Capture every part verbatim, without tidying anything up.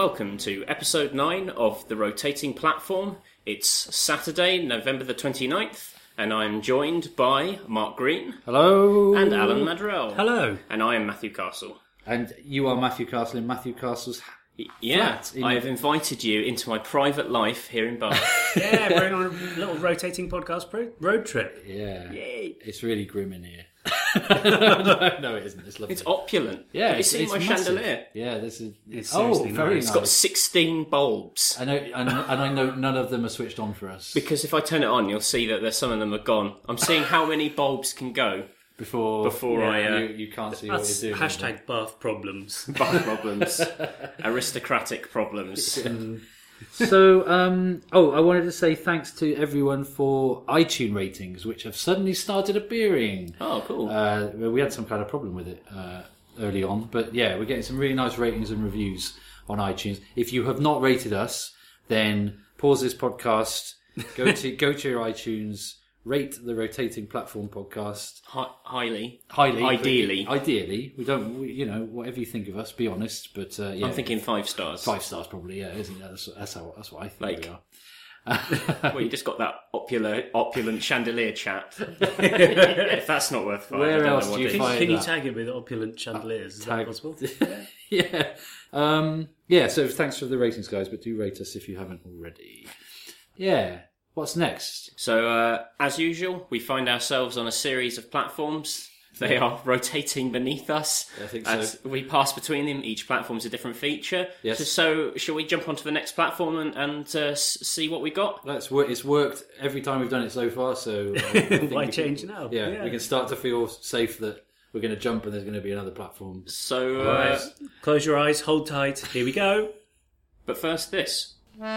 welcome to episode nine of The Rotating Platform. It's Saturday, November the twenty-ninth, and I'm joined by Mark Green. Hello. And Alan Madrell. Hello. And I am Matthew Castle. And you are Matthew Castle in Matthew Castle's Yeah, flat. In... I have invited you into my private life here in Bath. Yeah, we're on a little rotating podcast pro- road trip. Yeah. Yay. It's really grim in here. no, no, it isn't. It's lovely. It's opulent. Yeah, have you it's, seen it's my massive. chandelier? Yeah, this is. It's oh, seriously very nice. nice. It's got sixteen bulbs. I know, and, and I know none of them are switched on for us. Because if I turn it on, you'll see that there's some of them are gone. I'm seeing how many bulbs can go before before yeah, I uh, you, you can't see That's what you're doing. hashtag bath problems. bath problems, aristocratic problems. So, um, oh, I wanted to say thanks to everyone for iTunes ratings, which have suddenly started appearing. Oh, cool. Uh, we had some kind of problem with it uh, early on, but yeah, we're getting some really nice ratings and reviews on iTunes. If you have not rated us, then pause this podcast, go to go to your iTunes, rate the Rotating Platform podcast Hi- highly, highly. ideally. Ideally, we don't, we, you know, whatever you think of us, be honest. But uh, yeah, I'm thinking five stars. five stars probably. Yeah, isn't it? That's, that's how that's what I think Like- we are. Well, you just got that opulent, opulent chandelier chap. If that's not worth five, Where I don't else know what do you is. Can, find can you that? tag it with opulent chandeliers? Is Tag- that possible? yeah. Um, yeah, so thanks for the ratings, guys, but do rate us if you haven't already. Yeah. What's next? So, uh, as usual, we find ourselves on a series of platforms. They are rotating beneath us. I think as so. we pass between them. Each platform's a different feature. Yes. So, so shall we jump onto the next platform and, and uh, s- see what we got? That's wor- It's worked every time we've done it so far, so... uh, I think Why we change can, now? Yeah, Yeah. we can start to feel safe that we're going to jump and there's going to be another platform. So, uh, Right. Close your eyes, hold tight. Here we go. but first this.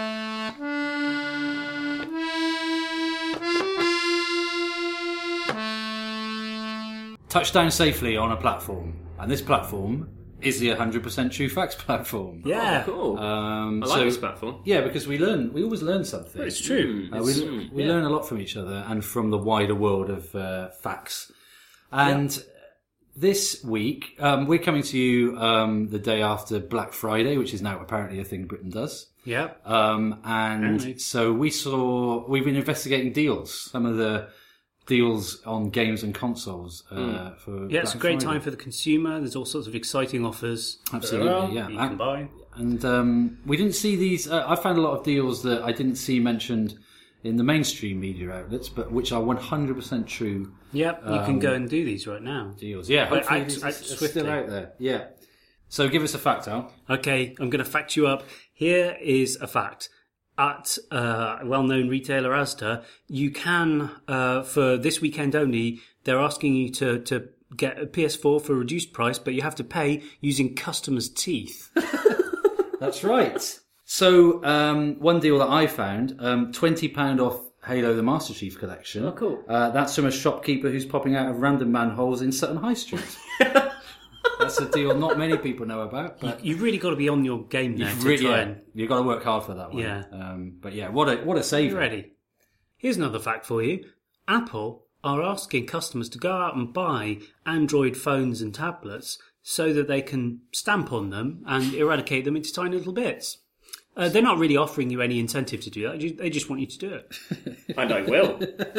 Touchdown safely on a platform, and this platform is the one hundred percent True Facts platform. Yeah. Oh, cool. Um, I like so, this platform. Yeah, because we learn, we always learn something. It's true. Uh, we It's- we yeah. learn a lot from each other and from the wider world of uh, facts. And this week, um, we're coming to you um, the day after Black Friday, which is now apparently a thing Britain does. Yeah. Um, and Apparently. so we saw, we've been investigating deals, some of the deals on games and consoles uh, for Yeah, it's Black a great Friday. time for the consumer. There's all sorts of exciting offers. Absolutely, that are out yeah. You can buy. And um, we didn't see these. Uh, I found a lot of deals that I didn't see mentioned in the mainstream media outlets, but which are one hundred percent true Yep, you can go and do these right now. deals. Yeah, But hopefully act- these act are still swiftly. out there. Yeah. So give us a fact, Al. Okay, I'm going to fact you up. Here is a fact. At uh, a well-known retailer Asda, you can, uh, for this weekend only, they're asking you to, to get a P S four for a reduced price, but you have to pay using customers' teeth. That's right. So um, one deal that I found, um, twenty pounds off Halo the Master Chief Collection. Oh, cool. Uh, that's from a shopkeeper who's popping out of random manholes in Sutton High Street. That's a deal not many people know about, but You've really got to be on your game now you've to really, try yeah, and... you've got to work hard for that one. Yeah. Um, but yeah, what a what a save! You ready? Here's another fact for you. Apple are asking customers to go out and buy Android phones and tablets so that they can stamp on them and eradicate them into tiny little bits. Uh, they're not really offering you any incentive to do that. They ju- They just want you to do it. And I will.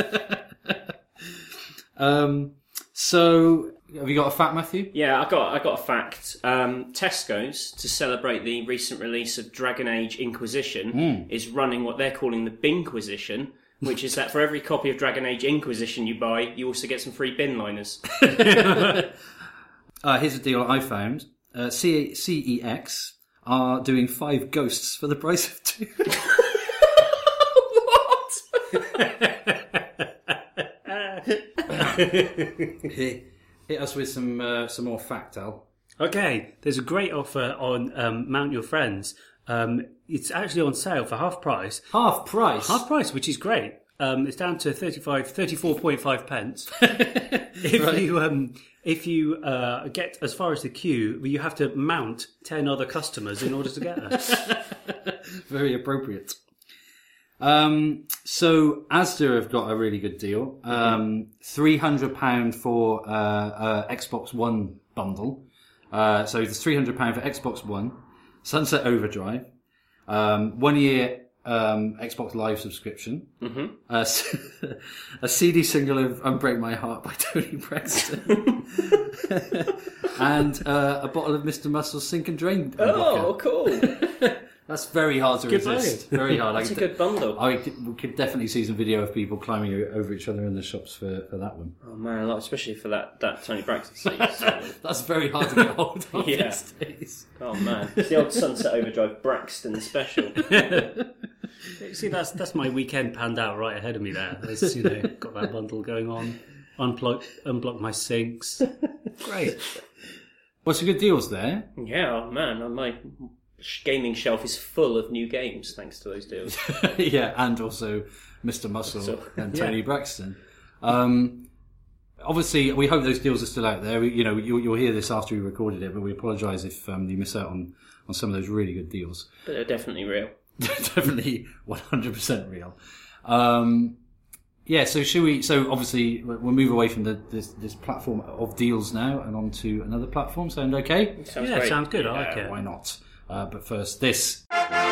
Um, so have you got a fact, Matthew? Yeah, I got I got a fact. Um, Tesco's, to celebrate the recent release of Dragon Age Inquisition, is running what they're calling the Binquisition, which is that for every copy of Dragon Age Inquisition you buy, you also get some free bin liners. Uh, here's a deal I found. Uh, C- CEX are doing five ghosts for the price of two. hit, hit us with some uh, some more fact, Al. Okay, there's a great offer on um, Mount Your Friends. Um, it's actually on sale for half price. Half price. Half price, which is great. Um, it's down to thirty-five, thirty-four point five pence. if Right. you um, if you uh, get as far as the queue, you have to mount ten other customers in order to get there. Very appropriate. Um, so Asda have got a really good deal. Um, three hundred pounds for uh, uh, Xbox One bundle. Uh, so it's three hundred pounds for Xbox One, Sunset Overdrive, um, one year um, Xbox Live subscription, Mm-hmm. uh, a C D single of Unbreak My Heart by Tony Braxton, and uh, a bottle of Mister Muscle's Sink and Drain. Oh, vodka. cool. That's very hard to Good resist. value. Very hard. That's I a could, good bundle. I could, we could definitely see some video of people climbing o- over each other in the shops for, for that one. Oh man, like, especially for that, that Tony Braxton season. That's very hard to get hold of Yeah. these days. Oh man, it's the old Sunset Overdrive Braxton special. See, that's that's my weekend panned out right ahead of me there. There's, you know, got that bundle going on. Unplug, unblock my sinks. Great. Well, some good deals there. Yeah, oh man, my gaming shelf is full of new games thanks to those deals. Yeah, and also Mister Muscle So- and Tony yeah. Braxton. Um, obviously, we hope those deals are still out there. We, you know, you'll, you'll hear this after we recorded it, but we apologise if um, you miss out on, on some of those really good deals. But they're definitely real. Definitely one hundred percent real. Um, yeah, so should we? So obviously, we'll move away from the, this, this platform of deals now and onto another platform. Sound okay? Sounds Yeah, great. sounds good. I like Yeah, it. why not? Uh, but first, this.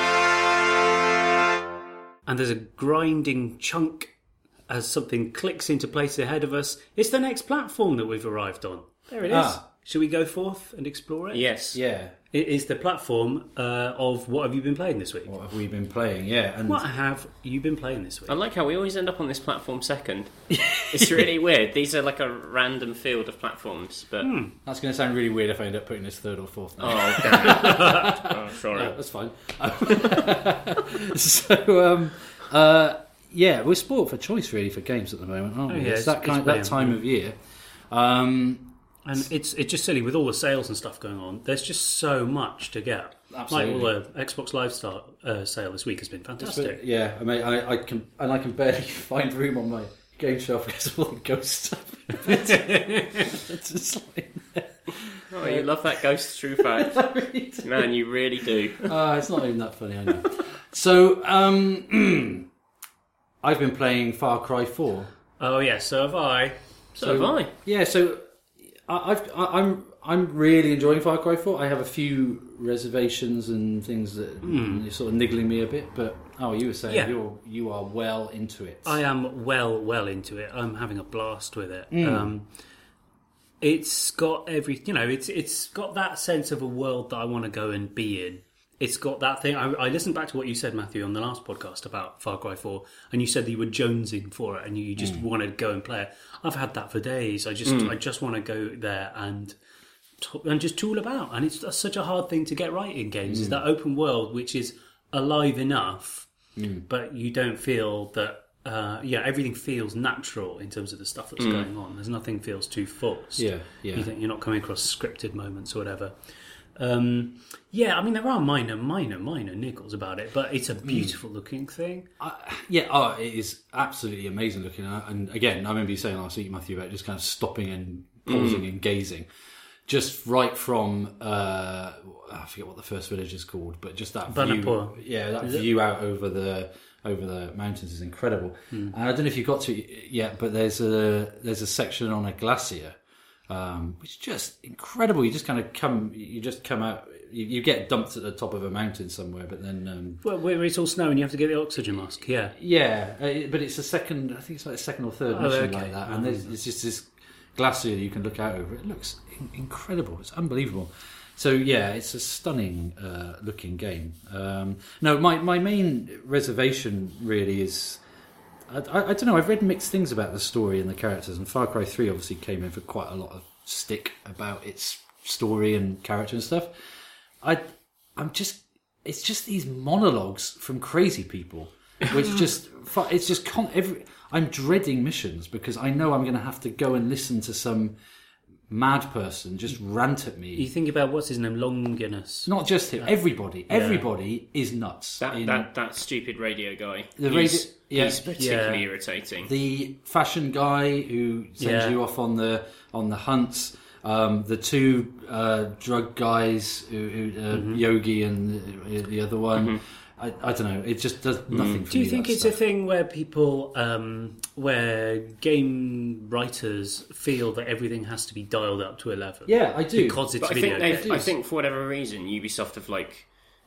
And there's a grinding chunk as something clicks into place ahead of us. It's the next platform that we've arrived on. There it is. Ah. Shall we go forth and explore it? Yes. Yeah. It is the platform uh, of what have you been playing this week? What have we been playing? Yeah, and What have you been playing this week? I like how we always end up on this platform second. It's really weird. These are like a random field of platforms, but that's going to sound really weird if I end up putting this third or fourth now. oh, okay. Oh, sorry. That's fine. so, um, uh, yeah, we're sport for choice really for games at the moment, aren't we? Oh, yeah, it's it's- that it's kind that brilliant, time yeah. of year. Um, And it's it's just silly with all the sales and stuff going on. There's just so much to get. Absolutely. Like all the Xbox Live start, uh, sale this week has been fantastic. yeah, I mean, I, I can and I can barely find room on my game shelf because of all the ghost stuff. It's just like, Oh, you love that ghost true fact. Man, you really do. uh, it's not even that funny, I know. So, um, I've been playing Far Cry four. Oh yes, so have I. So have I. Yeah, so I, I've, I, I'm I'm really enjoying Far Cry four. I have a few reservations and things that are sort of niggling me a bit, but oh, you were saying Yeah. you're you are well into it. I am well, well into it. I'm having a blast with it. Um, it's got every, you know, it's it's got that sense of a world that I want to go and be in. It's got that thing. I, I listened back to what you said, Matthew, on the last podcast about Far Cry four, and you said that you were jonesing for it, and you just wanted to go and play it. I've had that for days. I just, I just want to go there and t- and just tool about. And it's that's such a hard thing to get right in games. Is that open world which is alive enough, but you don't feel that. Uh, yeah, everything feels natural in terms of the stuff that's going on. There's nothing feels too forced. Yeah, yeah. You think you're not coming across scripted moments or whatever. Um, yeah, I mean there are minor, minor, minor niggles about it, but it's a beautiful looking thing. Uh, yeah, oh, it is absolutely amazing looking. Uh, And again, I remember you saying last week, Matthew, about just kind of stopping and pausing and gazing. Just right from, uh, I forget what the first village is called, but just that Banapur. view. Yeah, that view out over the over the mountains is incredible. And I don't know if you got to it yet, but there's a there's a section on a glacier, um, which is just incredible. You just kind of come, you just come out. You, you get dumped at the top of a mountain somewhere, but then. Um, Well, where it's all snow and you have to get the oxygen mask. Yeah, Yeah, uh, it- but it's a second. I think it's like a second or third Oh, mission okay. like that, and there's, it's just this glacier you can look out over. It looks in- incredible. It's unbelievable. So yeah, it's a stunning uh, looking game. Um, no, my my main reservation really is. I, I, I don't know. I've read mixed things about the story and the characters, and Far Cry three obviously came in for quite a lot of stick about its story and character and stuff. I, I'm just. It's just these monologues from crazy people, which just fu- it's just con- every. I'm dreading missions because I know I'm going to have to go and listen to some mad person just rant at me. you think about what's his name, Longinus. Not just him, everybody. Everybody is nuts. That, in- that that stupid radio guy. The he's, radio- yeah. he's particularly Yeah. irritating. the fashion guy who sends Yeah. you off on the on the hunts. Um, the two uh, drug guys, who, who, uh, Mm-hmm. Yogi and the, the other one. I, I don't know. It just does nothing for Do me. you think that it's stuff. a thing where people, um, where game writers feel that everything has to be dialed up to eleven? Yeah, I do. Because it's But I video think they've, games. I think for whatever reason, Ubisoft have like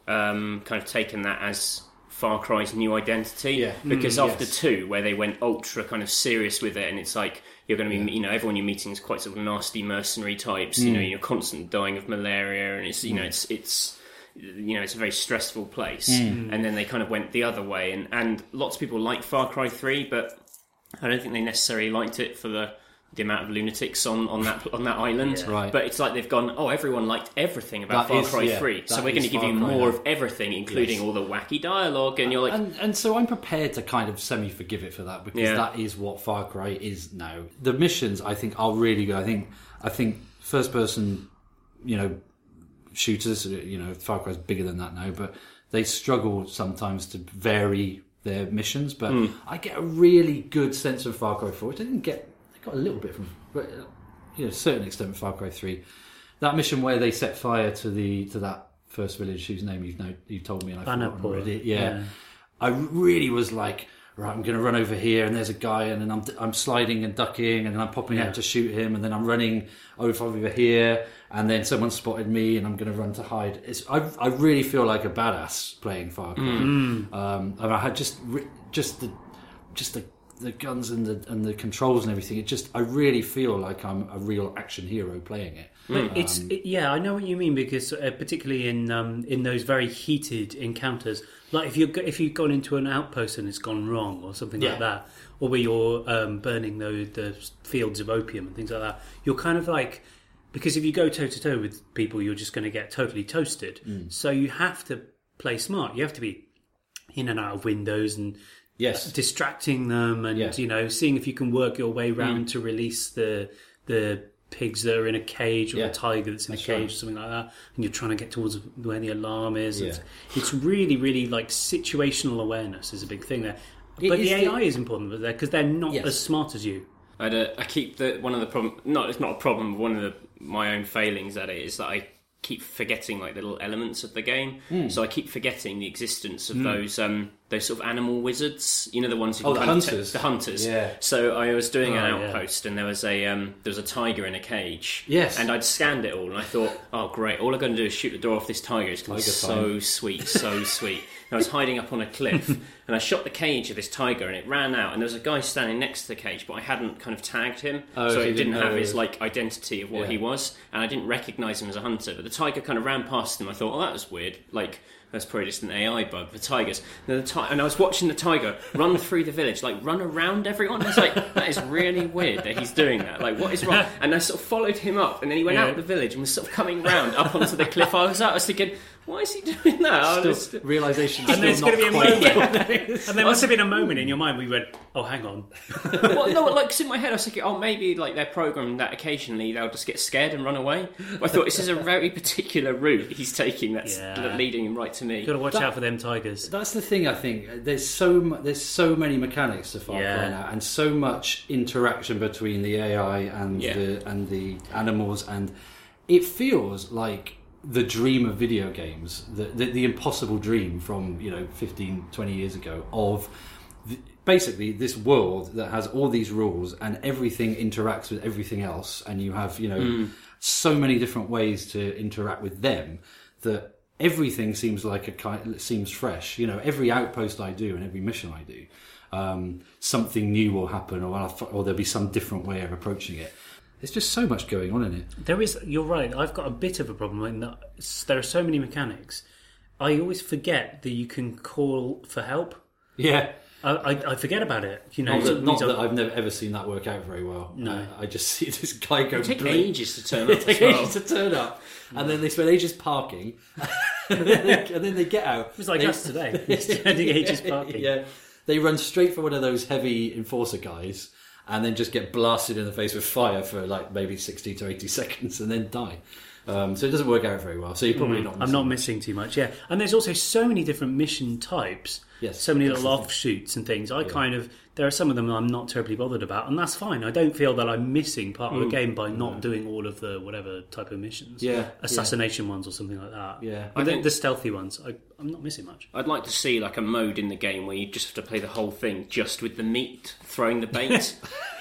um, kind of taken that as Far Cry's new identity. Yeah. Because Mm, after yes. two, where they went ultra kind of serious with it, and it's like you're going to be, you know, everyone you're meeting is quite sort of nasty mercenary types. Mm. You know, you're constantly dying of malaria, and it's you know, it's it's you know, it's a very stressful place. Mm. And then they kind of went the other way, and and lots of people like Far Cry three, but I don't think they necessarily liked it for the the amount of lunatics on, on that on that island. Yeah. Right. But it's like they've gone, oh, everyone liked everything about That Far is- Cry yeah, three, so that we're going to is give Far you Cry more now. of everything, including Yes. all the wacky dialogue, and you're like, and and so I'm prepared to kind of semi-forgive it for that because Yeah. that is what Far Cry is now. The missions, I think, are really good. I think I think first-person, you know, shooters, you know, Far Cry's bigger than that now, but they struggle sometimes to vary their missions. But Hmm. I get a really good sense of Far Cry four, which I didn't get. I got a little bit from, but uh, you know, to a certain extent, from Far Cry three. That mission where they set fire to the to that first village whose name you've know, you've told me and I've forgotten Bannerport. already. Yeah. Yeah. I really was like, right, I'm going to run over here, and there's a guy, and then I'm I'm sliding and ducking, and then I'm popping Yeah. out to shoot him, and then I'm running over over here, and then someone spotted me, and I'm going to run to hide. It's I I really feel like a badass playing Far Cry. Mm. Um, and I had just re- just the just the the guns and the and the controls and everything. It just I really feel like I'm a real action hero playing it. But it's it, yeah, I know what you mean because uh, particularly in um, in those very heated encounters, like if you if you've gone into an outpost and it's gone wrong or something Yeah. like that, or where you're um, burning the the fields of opium and things like that, you're kind of like because if you go toe to toe with people, you're just going to get totally toasted. Mm. So you have to play smart. You have to be in and out of windows and Yes. distracting them and Yeah. you know seeing if you can work your way round to release the the pigs that are in a cage or Yeah. the tiger that's in That's a cage right. or something like that, and you're trying to get towards where the alarm is. Yeah. It's, it's really really like situational awareness is a big thing there, It but is the A I the- is important there because they're not Yes. as smart as you. I, I keep the one of the problem. Not it's not a problem. But one of the my own failings at it is that I keep forgetting like little elements of the game. Hmm. So I keep forgetting the existence of those um those sort of animal wizards. You know, the ones who Oh, can the kind of hunters. the hunters. Yeah. So I was doing an Oh, yeah. outpost and there was a um there was a tiger in a cage. Yes. And I'd scanned it all and I thought, oh great, all I'm going to do is shoot the door off this tiger. It's going to be Tiger so time. sweet, so sweet. And I was hiding up on a cliff and I shot the cage of this tiger and it ran out and there was a guy standing next to the cage but I hadn't kind of tagged him, Oh, so so it you didn't didn't have know- his like identity of what Yeah. he was, and I didn't recognise him as a hunter. But the tiger kind of ran past him. I thought, oh, that was weird. Like that's probably just an A I bug. The tigers, and, the ti- and I was watching the tiger run through the village, like run around everyone. I was like, that is really weird that he's doing that. Like, what is wrong? And I sort of followed him up, and then he went Yeah. out of the village and was sort of coming round up onto the cliff. I was out. I was thinking, why is he doing that? I was- Still, realization. And there's still going to be not a quite moment, and there must have been a moment in your mind where you went, "Oh, hang on." well, no, like 'cause in my head, I was thinking, oh, maybe like they're programmed that occasionally they'll just get scared and run away. But I thought this is a very particular route he's taking that's Yeah. leading him right to me. You've got to watch That- out for them tigers. That's the thing. I think there's so mu- there's so many mechanics to Far Cry Yeah. now, and so much interaction between the A I and Yeah. the and the animals, and it feels like the dream of video games, the the, the impossible dream from you know fifteen, twenty years ago of. The, basically, this world that has all these rules and everything interacts with everything else, and you have you know so many different ways to interact with them that everything seems like a kind seems fresh. You know, every outpost I do and every mission I do, um, something new will happen, or I'll, f- or there'll be some different way of approaching it. There's just so much going on in it. There is. You're right. I've got a bit of a problem in that there are so many mechanics. I always forget that you can call for help. Yeah. I, I, I forget about it. You know, Not, that, not these are- that I've never ever seen that work out very well. No. Uh, I just see this guy go. It take blink. ages to turn They up as take well. ages to turn up, and then they spend ages parking, and, then they, and then they get out. It was like They- us today. Spending ages parking. Yeah, they run straight for one of those heavy enforcer guys, and then just get blasted in the face with fire for like maybe sixty to eighty seconds, and then die. Um, so it doesn't work out very well. So you're probably not. I'm missing not much. missing too much, yeah. And there's also so many different mission types. Yes, So many that's little the thing. offshoots and things. I kind of there are some of them I'm not terribly bothered about, and that's fine. I don't feel that I'm missing part of a game by not doing all of the whatever type of missions. Yeah, assassination ones or something like that. Yeah. but I the, think- the stealthy ones, I, I'm not missing much. I'd like to see like a mode in the game where you just have to play the whole thing just with the meat, throwing the bait.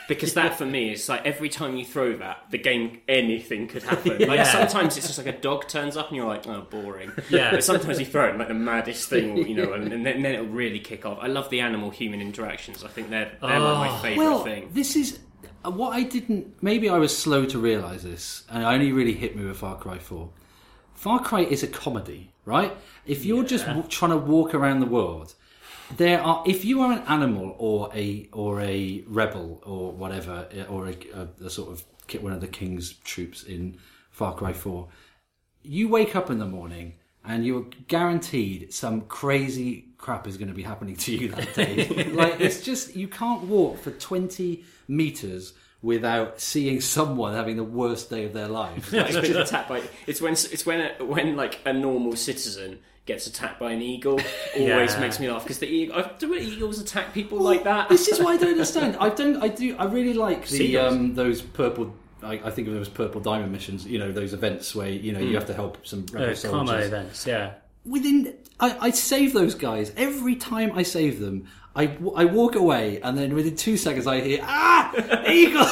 because that for me is like every time you throw that, the game, anything could happen. Like Yeah. sometimes it's just like a dog turns up and you're like, oh, boring. Yeah. But sometimes you throw it like the maddest thing, you know, and, and, then, and then it'll really kick off. I love the animal-human interactions. I think they're, they're like my favourite Well, thing. this is uh, what I didn't. Maybe I was slow to realise this, and it only really hit me with Far Cry four. Far Cry is a comedy, right? If you're just w- trying to walk around the world, there are. If you are an animal or a or a rebel or whatever, or a, a, a sort of ki- one of the king's troops in Far Cry four, you wake up in the morning and you're guaranteed some crazy crap is going to be happening to you that day. Like, it's just, you can't walk for twenty meters without seeing someone having the worst day of their lives. It's been attacked by. It's when it's when a, when like a normal citizen gets attacked by an eagle. Always Yeah. makes me laugh because the eagle. I- Do eagles attack people like that? This is what I don't understand. I don't. I do. I really like the Seagulls. um, those purple. I, I think of those purple diamond missions. You know, those events where you know you have to help some rebel Uh, Karma soldiers. events, yeah. Within, I, I save those guys every time I save them. I, w- I walk away, and then within two seconds I hear ah eagle,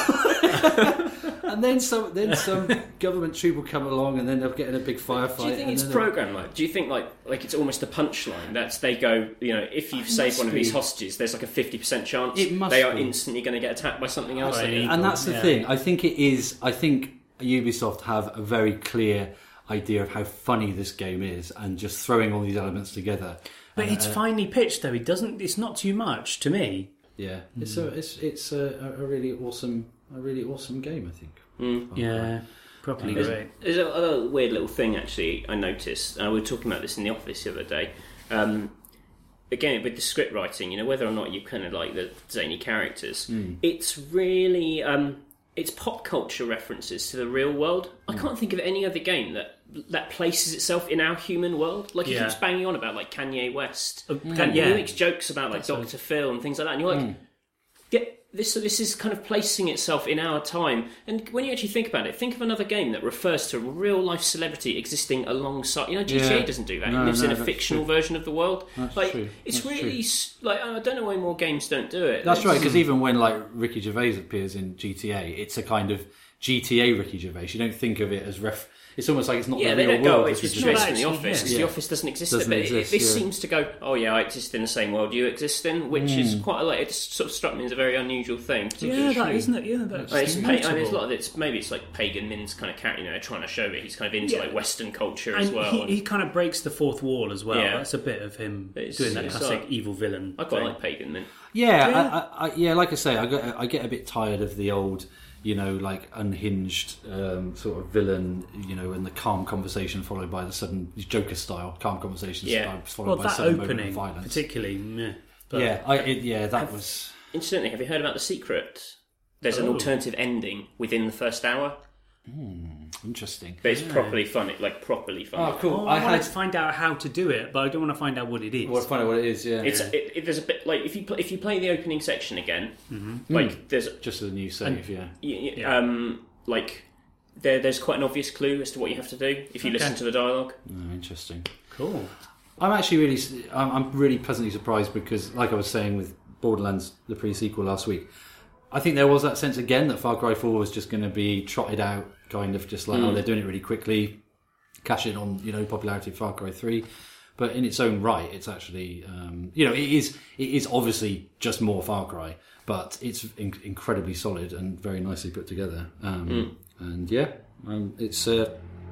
and then some then some government troop will come along, and then they'll get in a big firefight. Do you think and it's then they'll- programmed like? Do you think like like it's almost a punchline? That's they go. You know, if you've saved must one of these be. hostages, there's like a fifty percent chance It must they are be. instantly going to get attacked by something else. By an Like, eagle. And that's the Yeah. thing. I think it is. I think Ubisoft have a very clear idea of how funny this game is, and just throwing all these elements together. But Uh, it's finely pitched, though. It doesn't. It's not too much to me. Yeah, it's a it's it's a, a really awesome a really awesome game. I think. Mm. Yeah, properly There's, great. there's a, a weird little thing actually I noticed. Uh, we were talking about this in the office the other day. Um, again, with the script writing, you know, whether or not you kind of like the zany characters, it's really um, it's pop culture references to the real world. I can't think of any other game that that places itself in our human world. Like he Yeah. keeps banging on about like Kanye West, Uh, and yeah. he makes jokes about like Doctor Phil and things like that. And you're like, yeah, this this is kind of placing itself in our time. And when you actually think about it, think of another game that refers to a real life celebrity existing alongside. You know, G T A Yeah. doesn't do that. No, he lives no, in a that's fictional true. version of the world. That's like true. it's That's really true. s like I don't know why more games don't do it. That's It's- right, because even when like Ricky Gervais appears in G T A, it's a kind of G T A Ricky Gervais. You don't think of it as ref. It's almost like it's not Yeah, the they real don't go, world. oh, it's Ricky just Gervais. based in the actually, office, yeah. 'cause the Yeah. office doesn't exist. Doesn't but it- exist, this yeah. seems to go, oh yeah, I exist in the same world you exist in, which is quite a, like, it just sort of struck me as a very unusual thing. Yeah, particularly- that isn't it? Yeah, that's Like, it's pa- I mean, notable. there's a lot of it's maybe it's like Pagan Min's kind of character, you know, trying to show that he's kind of into Yeah. like Western culture as And well. he, and he kind of breaks the fourth wall as well. Yeah. That's a bit of him It's- doing that it's classic like- evil villain. I quite thing. like Pagan Min. Yeah, Yeah. I, I, I, yeah. Like I say, I get I get a bit tired of the old, you know, like unhinged um, sort of villain, you know, and the calm conversation followed by the sudden Joker style calm conversation Yeah. style followed Well, by that sudden moment of opening, violence. particularly. Meh. But yeah, I, it, yeah, that was. Incidentally, have you heard about The Secret? There's an Oh. alternative ending within the first hour, Interesting. but it's properly funny, like properly funny. Oh, cool. Oh, I, I wanted had. to find out how to do it, but I don't want to find out what it is. Well, find out what it is. Yeah, It's it, it, there's a bit like if you pl- if you play the opening section again, Mm-hmm. like there's just a new save. Yeah. y- y- Yeah. um like there there's quite an obvious clue as to what you have to do if you Okay. listen to the dialogue. Oh, interesting. Cool. I'm actually really, I'm I'm really pleasantly surprised because, like I was saying with Borderlands, the pre-sequel last week, I think there was that sense again that Far Cry four was just going to be trotted out, kind of just like, oh, they're doing it really quickly, cash in on, you know, popularity of Far Cry three. But in its own right, it's actually, um, you know, it is it is obviously just more Far Cry, but it's in- incredibly solid and very nicely put together. Um, And yeah, um, it's uh,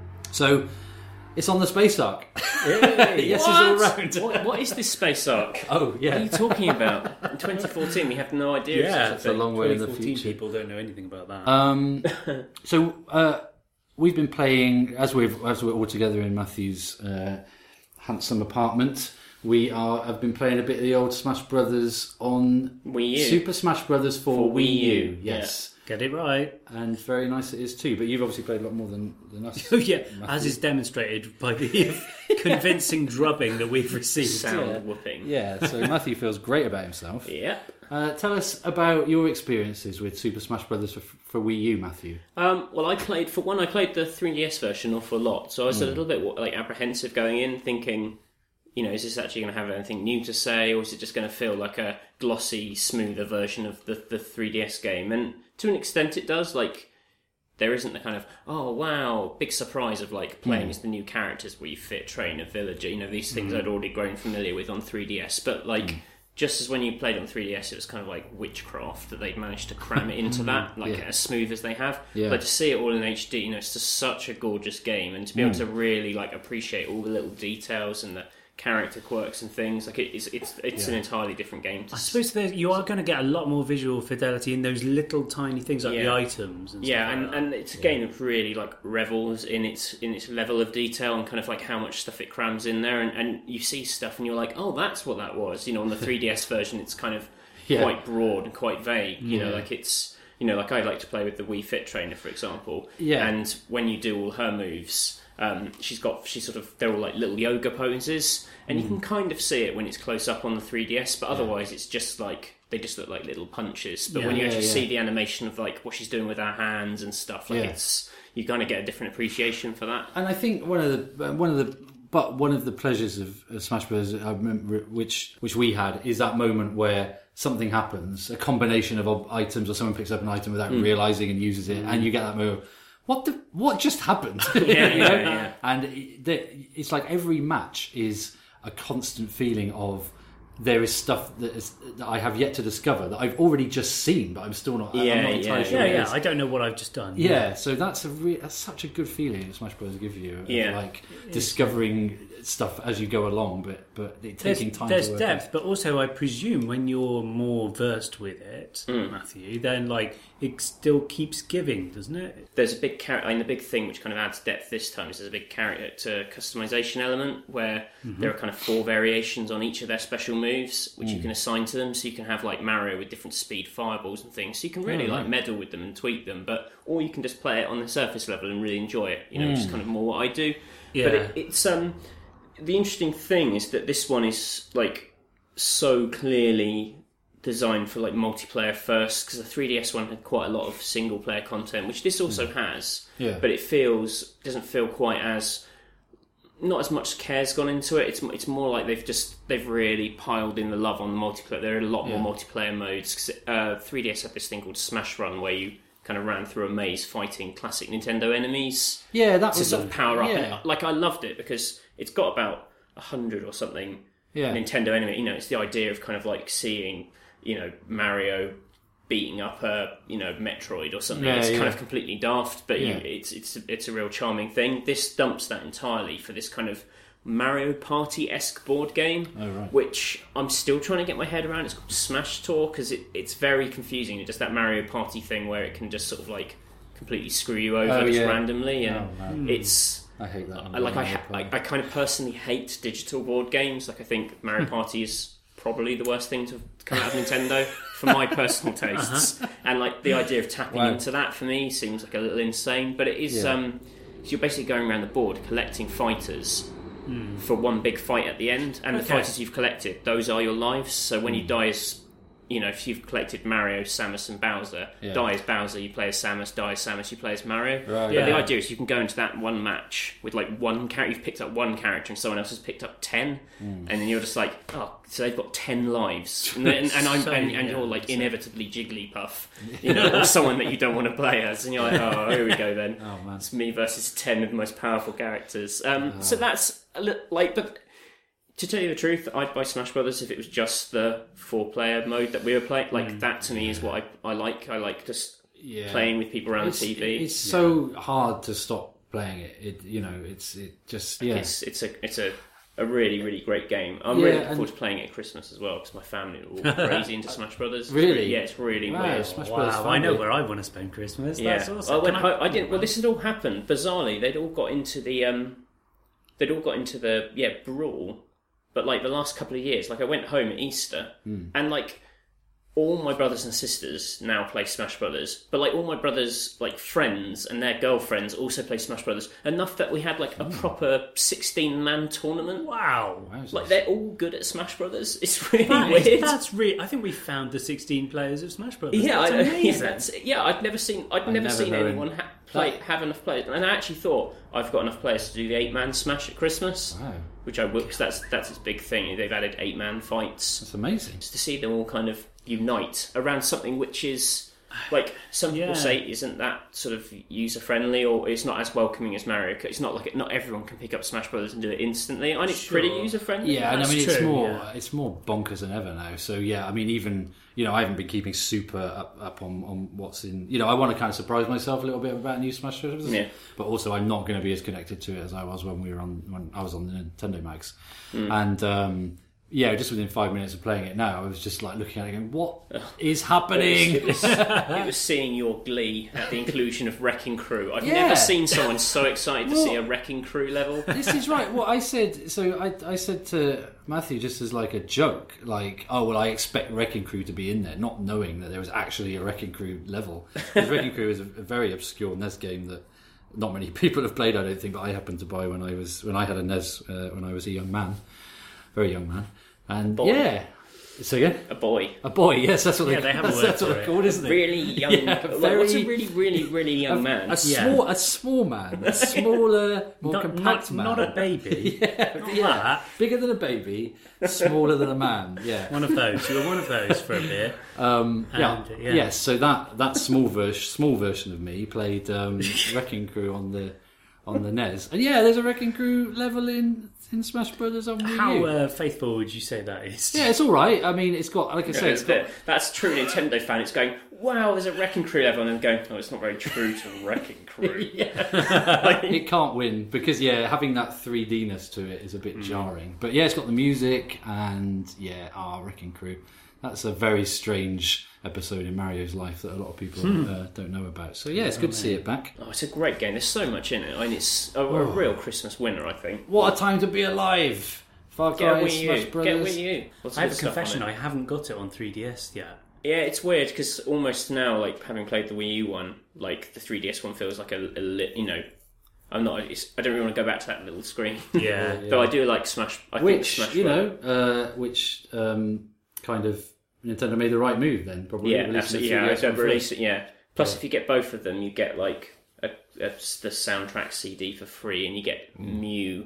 so. It's on the space arc. Yes, it's all What? round. what, what is this space arc? Oh, What yeah. are you talking about? In twenty fourteen, we have no idea. Yeah, it's such a a long way in the twenty fourteen future. people don't know anything about that. Um, so uh, we've been playing as we've as we're all together in Matthew's uh, handsome apartment. We are have been playing a bit of the old Smash Brothers on Wii U. Super Smash Brothers for, For Wii Wii U. U, Yes, Get it right. and very nice it is too. But you've obviously played a lot more than, than us. Oh yeah, as is demonstrated by the convincing drubbing that we've received. Sound Yeah. whooping. Yeah, so Matthew feels great about himself. Yep. Uh, tell us about your experiences with Super Smash Brothers for, for Wii U, Matthew. Um, well, I played for one. I played the three D S version an awful lot, so I was a little bit like apprehensive going in, thinking, you know, is this actually going to have anything new to say, or is it just going to feel like a glossy, smoother version of the, the three D S game? And to an extent it does. Like, there isn't the kind of, oh wow, big surprise of like playing mm. as the new characters, Wii Fit, Trainer, Villager, you know, these things mm. I'd already grown familiar with on three D S. But like, mm. just as when you played on three D S, it was kind of like witchcraft that they'd managed to cram it into that, like yeah. as smooth as they have. Yeah. But to see it all in H D, you know, it's just such a gorgeous game, and to be able to really like appreciate all the little details and the character quirks and things, like it, it's it's it's yeah. an entirely different game. I suppose there, you are going to get a lot more visual fidelity in those little tiny things like yeah. the items. And yeah, stuff and, like that. and it's a yeah. game that really like revels in its in its level of detail and kind of like how much stuff it crams in there, and, and you see stuff and you're like, oh, that's what that was. You know, on the three D S version, it's kind of yeah. quite broad and quite vague. You yeah. know, like it's you know, like I like to play with the Wii Fit trainer, for example. Yeah, and when you do all her moves. Um, she's got, she's sort of, they're all like little yoga poses, and mm. you can kind of see it when it's close up on the three D S, but otherwise yeah. it's just like, they just look like little punches. But yeah, when you yeah, actually yeah. see the animation of like what she's doing with her hands and stuff, like yeah. it's, you kind of get a different appreciation for that. And I think one of the, one of the, but one of the pleasures of, of Smash Bros. I remember, which which we had, is that moment where something happens, a combination of items, or someone picks up an item without mm. realising and uses it, mm. and you get that moment. What the? What just happened? Yeah, yeah, yeah. And it, it's like every match is a constant feeling of there is stuff that, is, that I have yet to discover that I've already just seen, but I'm still not. Yeah, I'm not yeah, entirely yeah. sure. Yeah, it yeah. is. I don't know what I've just done. Yeah, Yeah. so that's a re- that's such a good feeling that Smash Bros. Give you. Of Yeah. like discovering stuff as you go along, but but it taking There's, time. there's to work depth, out. but also I presume when you're more versed with it, Mm. Matthew, then like it still keeps giving, doesn't it? There's a big character, I mean, the big thing which kind of adds depth this time is there's a big character customization element where mm-hmm. there are kind of four variations on each of their special moves which mm. you can assign to them. So you can have like Mario with different speed fireballs and things. So you can really oh, right. like meddle with them and tweak them, but or you can just play it on the surface level and really enjoy it. You know, mm. which is kind of more what I do. Yeah. But it, it's um the interesting thing is that this one is like so clearly designed for like multiplayer first, because the three D S one had quite a lot of single player content, which this also mm. has. Yeah. But it feels doesn't feel quite as not as much care's gone into it. It's it's more like they've just they've really piled in the love on the multiplayer. There are a lot yeah. more multiplayer modes. 'Cause, uh, three D S had this thing called Smash Run where you kind of ran through a maze fighting classic Nintendo enemies. Yeah, that to was sort of power up. Yeah. And, like I loved it because it's got about a hundred or something yeah. Nintendo enemy. You know, it's the idea of kind of like seeing, you know, Mario beating up a, you know, Metroid or something. Yeah, it's yeah. kind of completely daft, but Yeah. you, it's it's it's a real charming thing. This dumps that entirely for this kind of Mario Party-esque board game, Oh, right. which I'm still trying to get my head around. It's called Smash Tour because it, it's very confusing. It's just that Mario Party thing where it can just sort of like completely screw you over Oh, just yeah. randomly, and Oh, man. it's. I hate that. I, like I, ha- I, I kind of personally hate digital board games. Like I think Mario Party is probably the worst thing to come out of Nintendo for my personal tastes. Uh-huh. And like the idea of tapping Wow. into that for me seems like a little insane. But it is. Yeah. Um, so you're basically going around the board collecting fighters Mm. for one big fight at the end, and Okay. the fighters you've collected, those are your lives. So when you Mm. die as, you know, if you've collected Mario, Samus and Bowser, Yeah. die as Bowser, you play as Samus, die as Samus, you play as Mario. Right. But Yeah. the idea is you can go into that one match with like one character, you've picked up one character and someone else has picked up ten, Mm. and then you're just like, oh, so they've got ten lives. And, then, and, I'm, So, and, and yeah, you're like so- inevitably Jigglypuff, you know, or someone that you don't want to play as, and you're like, oh, here we go then. Oh, man. It's me versus ten of the most powerful characters. Um, Oh. So that's a li- like, but to tell you the truth, I'd buy Smash Brothers if it was just the four-player mode that we were playing. Like Mm. that to me is what I, I like. I like just Yeah. playing with people around It's, the T V. it's so hard to stop playing it. It, you know, it's it just yeah. It's it's a it's a, a really really great game. I'm Yeah, really looking and- forward to playing it at Christmas as well because my family are all crazy into Smash Brothers. Really? Yeah, it's really Wow, weird. Smash Brothers Wow, I know family. where I want to spend Christmas. Yeah, That's awesome. I went. Can ho- I, didn't. Well, this had all happened bizarrely. They'd all got into the um, they'd all got into the yeah brawl, but like the last couple of years, like I went home at Easter Mm. and like all my brothers and sisters now play Smash Brothers, but like all my brothers' like friends and their girlfriends also play Smash Brothers. Enough that we had like a proper sixteen-man tournament. Wow. Wowzers. Like they're all good at Smash Brothers. It's really That is- weird. that's re- I think we found the sixteen players of Smash Brothers. Yeah, that's I, amazing. yeah, that's, yeah. I'd never seen. I'd never, never seen known. anyone ha- play, That- have enough players. And I actually thought I've got enough players to do the eight-man Smash at Christmas, Wow, which I will, because that's that's its big thing. They've added eight-man fights. that's amazing. Just to see them all kind of unite around something which is, like, some people Yeah. say isn't that sort of user-friendly, or it's not as welcoming as Mario Kart. It's not like it, not everyone can pick up Smash Brothers and do it instantly. I think it's pretty Sure. user-friendly. Yeah, and I That's mean it's true, more yeah. it's more bonkers than ever now. So yeah, I mean even you know I haven't been keeping super up, up on, on what's in. You know I want to kind of surprise myself a little bit about new Smash Brothers, Yeah. but also I'm not going to be as connected to it as I was when we were on when I was on the Nintendo Mags, Hmm. and. um Yeah, just within five minutes of playing it now, I was just like looking at it going, what is happening? It was, it was seeing your glee at the inclusion of Wrecking Crew. I've Yeah. never seen someone so excited to Well- see a Wrecking Crew level. This is right. What I said, so I, I said to Matthew just as like a joke, like, oh, well, I expect Wrecking Crew to be in there, not knowing that there was actually a Wrecking Crew level. Because Wrecking Crew is a, a very obscure N E S game that not many people have played, I don't think, but I happened to buy when I was when I had a N E S uh, when I was a young man, very young man, and Boy. yeah. So again, A boy. a boy. Yes, that's what Yeah, they, they have a that's, word that's what for they're it. called, isn't it? Really young. Yeah, like, very- what's a really, really, really young man? A small, a small man, a smaller, more Not, compact not, man. not a baby. yeah, Not yeah. that. Bigger than a baby, smaller than a man. Yeah. One of those. You were one of those for a bit. Um, yeah. And, uh, yeah. Yes. So that that small version, small version of me played um, Wrecking Crew on the on the N E S, and yeah, there's a Wrecking Crew level in in Smash Brothers on Wii How U. uh, faithful would you say that is? Yeah, it's all right. I mean, it's got like I say, it's got. That's true Nintendo fan. It's going, wow, there's a Wrecking Crew level, and then going, oh, it's not very true to Wrecking Crew. It can't win because yeah, having that three D-ness to it is a bit jarring. But yeah, it's got the music and yeah, ah, Wrecking Crew. That's a very strange episode in Mario's life that a lot of people uh, don't know about. So yeah, it's good to see it back. Oh, it's a great game. There's so much in it. I mean, it's a, a real Christmas winner, I think. What a time to be alive! Far Get a Cry, Wii Smash U. Brothers. Get a Wii U. Lots of I have good a stuff on confession. it. I haven't got it on three D S yet. Yeah, it's weird because almost now, like having played the Wii U one, like the three D S one feels like a, a li- you know, I'm not. It's, I don't really want to go back to that little screen. Yeah. Though I do like Smash. I think Which Smash you Bros. know, uh, which um, kind of Nintendo made the right move then. Probably yeah, releasing absolutely. the Yeah, three D S I'd one release first. it. Yeah. Plus, if you get both of them, you get like a, a, the soundtrack C D for free, and you get Mew,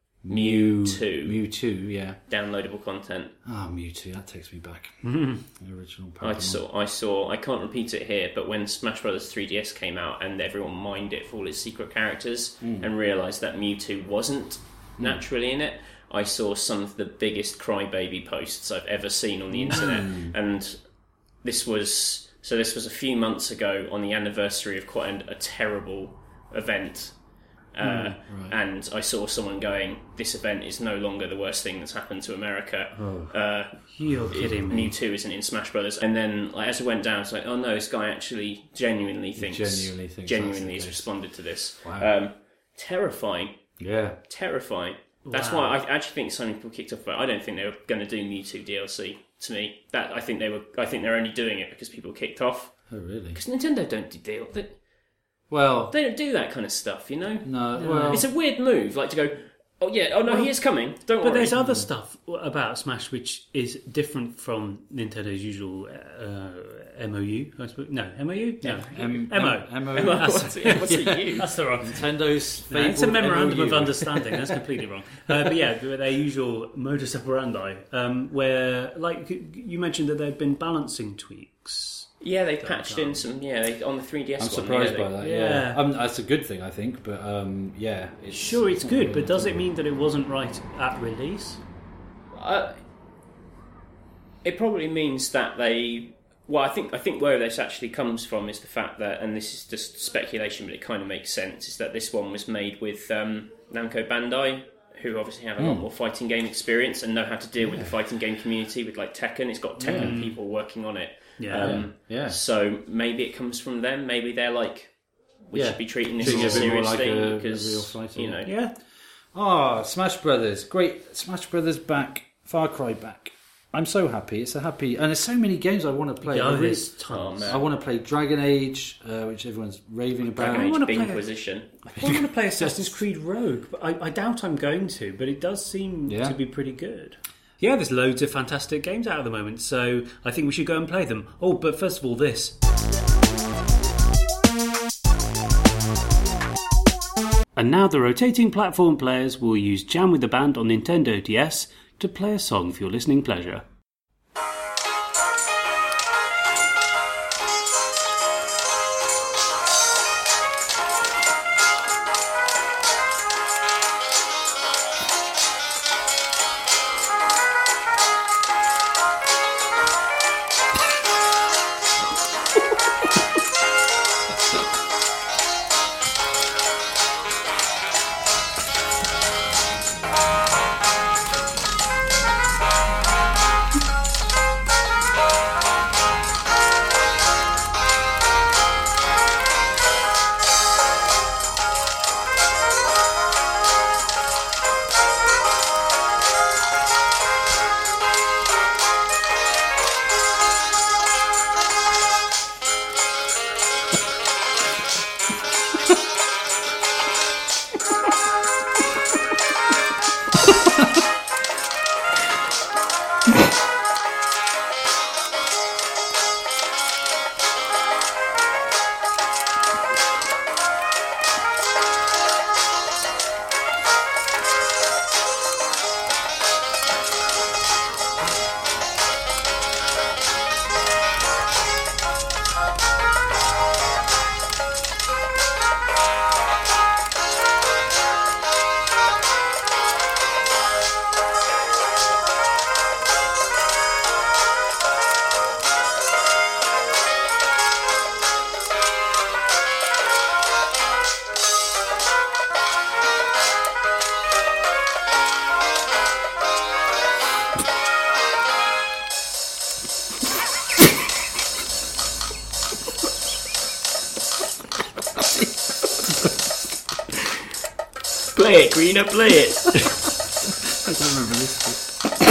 Mew two. Mewtwo, yeah. downloadable content. Ah, Mewtwo, that takes me back. The original I Pokemon. saw, I saw, I can't repeat it here, but when Smash Bros. three D S came out and everyone mined it for all its secret characters and realised that Mewtwo wasn't naturally in it, I saw some of the biggest crybaby posts I've ever seen on the internet. And this was, so this was a few months ago on the anniversary of quite an, a terrible event. Uh, And I saw someone going, this event is no longer the worst thing that's happened to America. Uh, You're kidding me. Mewtwo isn't in Smash Brothers, and then like, as it went down, it's like, oh no, this guy actually genuinely thinks, genuinely thinks genuinely that's the has case. responded to this. Wow. Um, terrifying, Yeah. terrifying. That's Wow. why I actually think so many people kicked off about it. I don't think they were going to do Mewtwo D L C. To me, that I think they were. I think they're only doing it because people kicked off. Oh, really? Because Nintendo don't do deal. They, Well, they don't do that kind of stuff. You know, no, well... it's a weird move. Like to go, oh yeah, oh no, he is coming. Don't But worry. there's other stuff about Smash which is different from Nintendo's usual uh, M O U, I suppose. No, M O U? No. M- M O. M- M O. What's it- what's it you? That's the wrong. Nintendo's No, it's a fabled memorandum M O U. of understanding. That's completely wrong. Uh, but yeah, their usual modus operandi, um, where, like you mentioned, that there'd been balancing tweaks. Yeah, they patched in some. Yeah, they, on the three D S I'm one. surprised yeah, by they- that, Yeah. yeah. Um, that's a good thing, I think, but um, yeah. It's, Sure, it's not good, really but does it Nintendo. mean that it wasn't right at release? Uh, it probably means that they. Well, I think I think where this actually comes from is the fact that, and this is just speculation, but it kind of makes sense, is that this one was made with um, Namco Bandai, who obviously have a lot more fighting game experience and know how to deal with the fighting game community with like Tekken. It's got Tekken people working on it. Yeah. Um, Yeah. So maybe it comes from them. Maybe they're like, we Yeah. should be treating this Treating more it a bit more like seriously a- a because real fighting you know. Yeah. Ah, Smash Brothers. Great. Smash Brothers back. Far Cry back. I'm so happy. It's a happy... And there's so many games I want to play. Yeah, I, really, there's tons. Oh, man. I want to play Dragon Age, uh, which everyone's raving about. Dragon I Age wanna play it. Inquisition. I want to play Assassin's Creed Rogue, but I, I doubt I'm going to, but it does seem Yeah. to be pretty good. Yeah, there's loads of fantastic games out at the moment, so I think we should go and play them. Oh, but first of all, this. And now the rotating platform players will use Jam with the Band on Nintendo D S to play a song for your listening pleasure. Play it, Greener, play it. I don't remember this bit.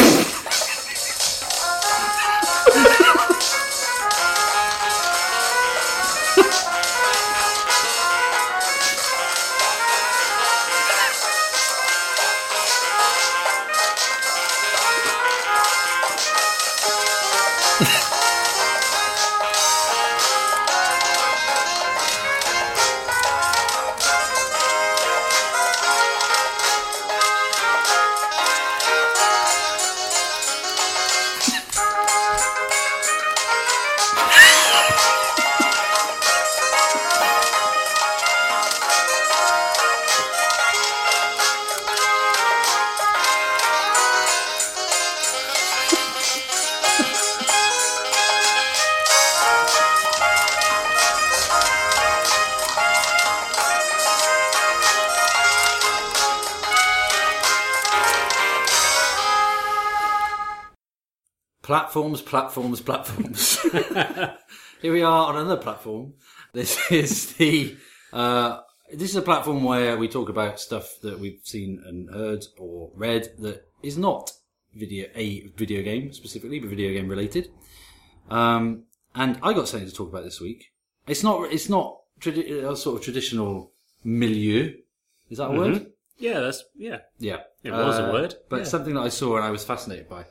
Platforms, platforms, platforms. Here we are on another platform. This is the uh, this is a platform where we talk about stuff that we've seen and heard or read that is not video a video game specifically, but video game related. Um, and I got something to talk about this week. It's not it's not tradi- a sort of traditional milieu. Is that a Mm-hmm. word? Yeah, that's yeah. Yeah, It was a Uh, word, but yeah. something that I saw and I was fascinated by.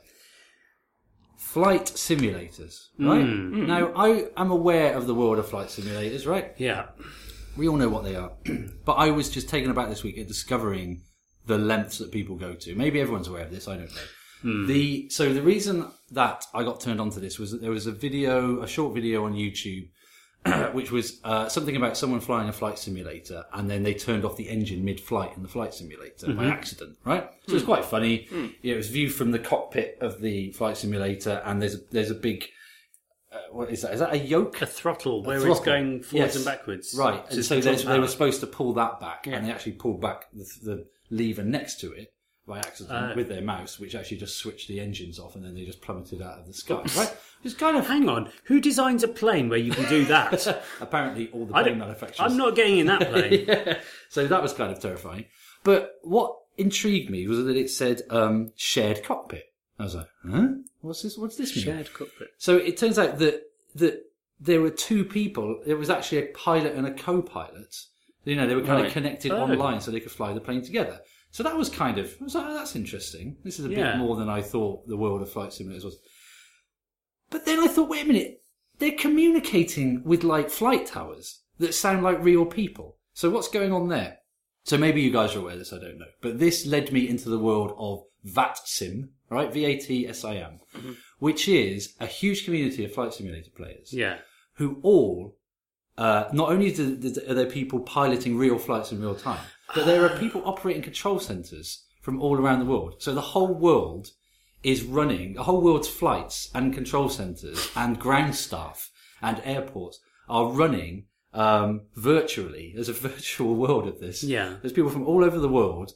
Flight simulators, right? Mm. Now, I am aware of the world of flight simulators, right? Yeah. We all know what they are. But I was just taken aback this week at discovering the lengths that people go to. Maybe everyone's aware of this, I don't know. Mm. The So the reason that I got turned on to this was that there was a video, a short video on YouTube, which was uh, something about someone flying a flight simulator, and then they turned off the engine mid-flight in the flight simulator Mm-hmm. by accident, right? So it's quite funny. Mm. Yeah, it was viewed from the cockpit of the flight simulator, and there's a, there's a big uh, what is that? Is that a yoke? A throttle where throttle. it's going forwards Yes. and backwards. Right, and Just so control they, they power. were supposed to pull that back, Yeah. and they actually pulled back the, the lever next to it by accident Uh. with their mouse, which actually just switched the engines off, and then they just plummeted out of the sky. Right, it's kind of Hang on, who designs a plane where you can do that? apparently all the I plane don't- manufacturers. I'm not getting in that plane. Yeah. So that was kind of terrifying. But what intrigued me was that it said um, shared cockpit. I was like, huh? What's this? What's this mean? Shared cockpit. So it turns out that that there were two people. There was actually a pilot and a co-pilot. You know, they were kind Right. of connected Oh. online, so they could fly the plane together. So that was kind of. I was like, oh, that's interesting. This is a Yeah. bit more than I thought the world of flight simulators was. But then I thought, wait a minute, they're communicating with like flight towers that sound like real people. So what's going on there? So maybe you guys are aware of this, I don't know. But this led me into the world of VATSIM, right? V A T S I M, mm-hmm. which is a huge community of flight simulator players. Yeah. Who all, uh, not only do, do, are there people piloting real flights in real time, but there are people operating control centres from all around the world. So the whole world is running, the whole world's flights and control centres and ground staff and airports are running um, virtually. There's a virtual world of this. Yeah. There's people from all over the world,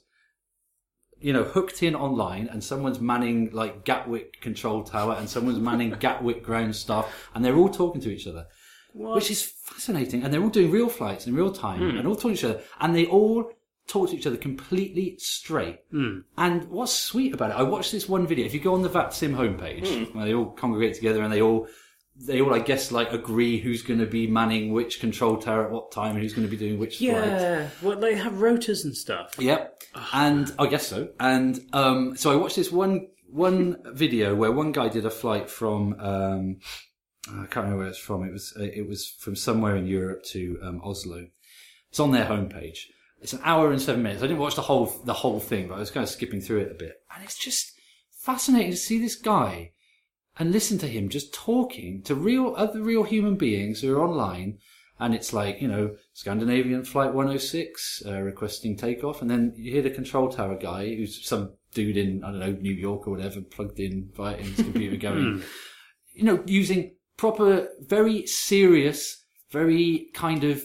you know, hooked in online, and someone's manning like Gatwick control tower and someone's manning Gatwick ground staff, and they're all talking to each other. What? Which is fascinating. And they're all doing real flights in real time mm. and all talking to each other, and they all talk to each other completely straight. Mm. And what's sweet about it, I watched this one video. If you go on the VATSIM homepage, mm. where they all congregate together and they all, they all, I guess, like agree who's going to be manning which control tower at what time and who's going to be doing which yeah. flight. Yeah, well, they have rotors and stuff. Yep. And I guess so. And um, so I watched this one one video where one guy did a flight from um, I can't remember where it's from. It was it was from somewhere in Europe to um, Oslo. It's on their homepage. It's an hour and seven minutes. I didn't watch the whole the whole thing, but I was kind of skipping through it a bit. And it's just fascinating to see this guy and listen to him just talking to real other real human beings who are online. And it's like, you know, Scandinavian Flight one oh six uh, requesting takeoff. And then you hear the control tower guy, who's some dude in, I don't know, New York or whatever, plugged in via his computer going, you know, using proper, very serious, very kind of...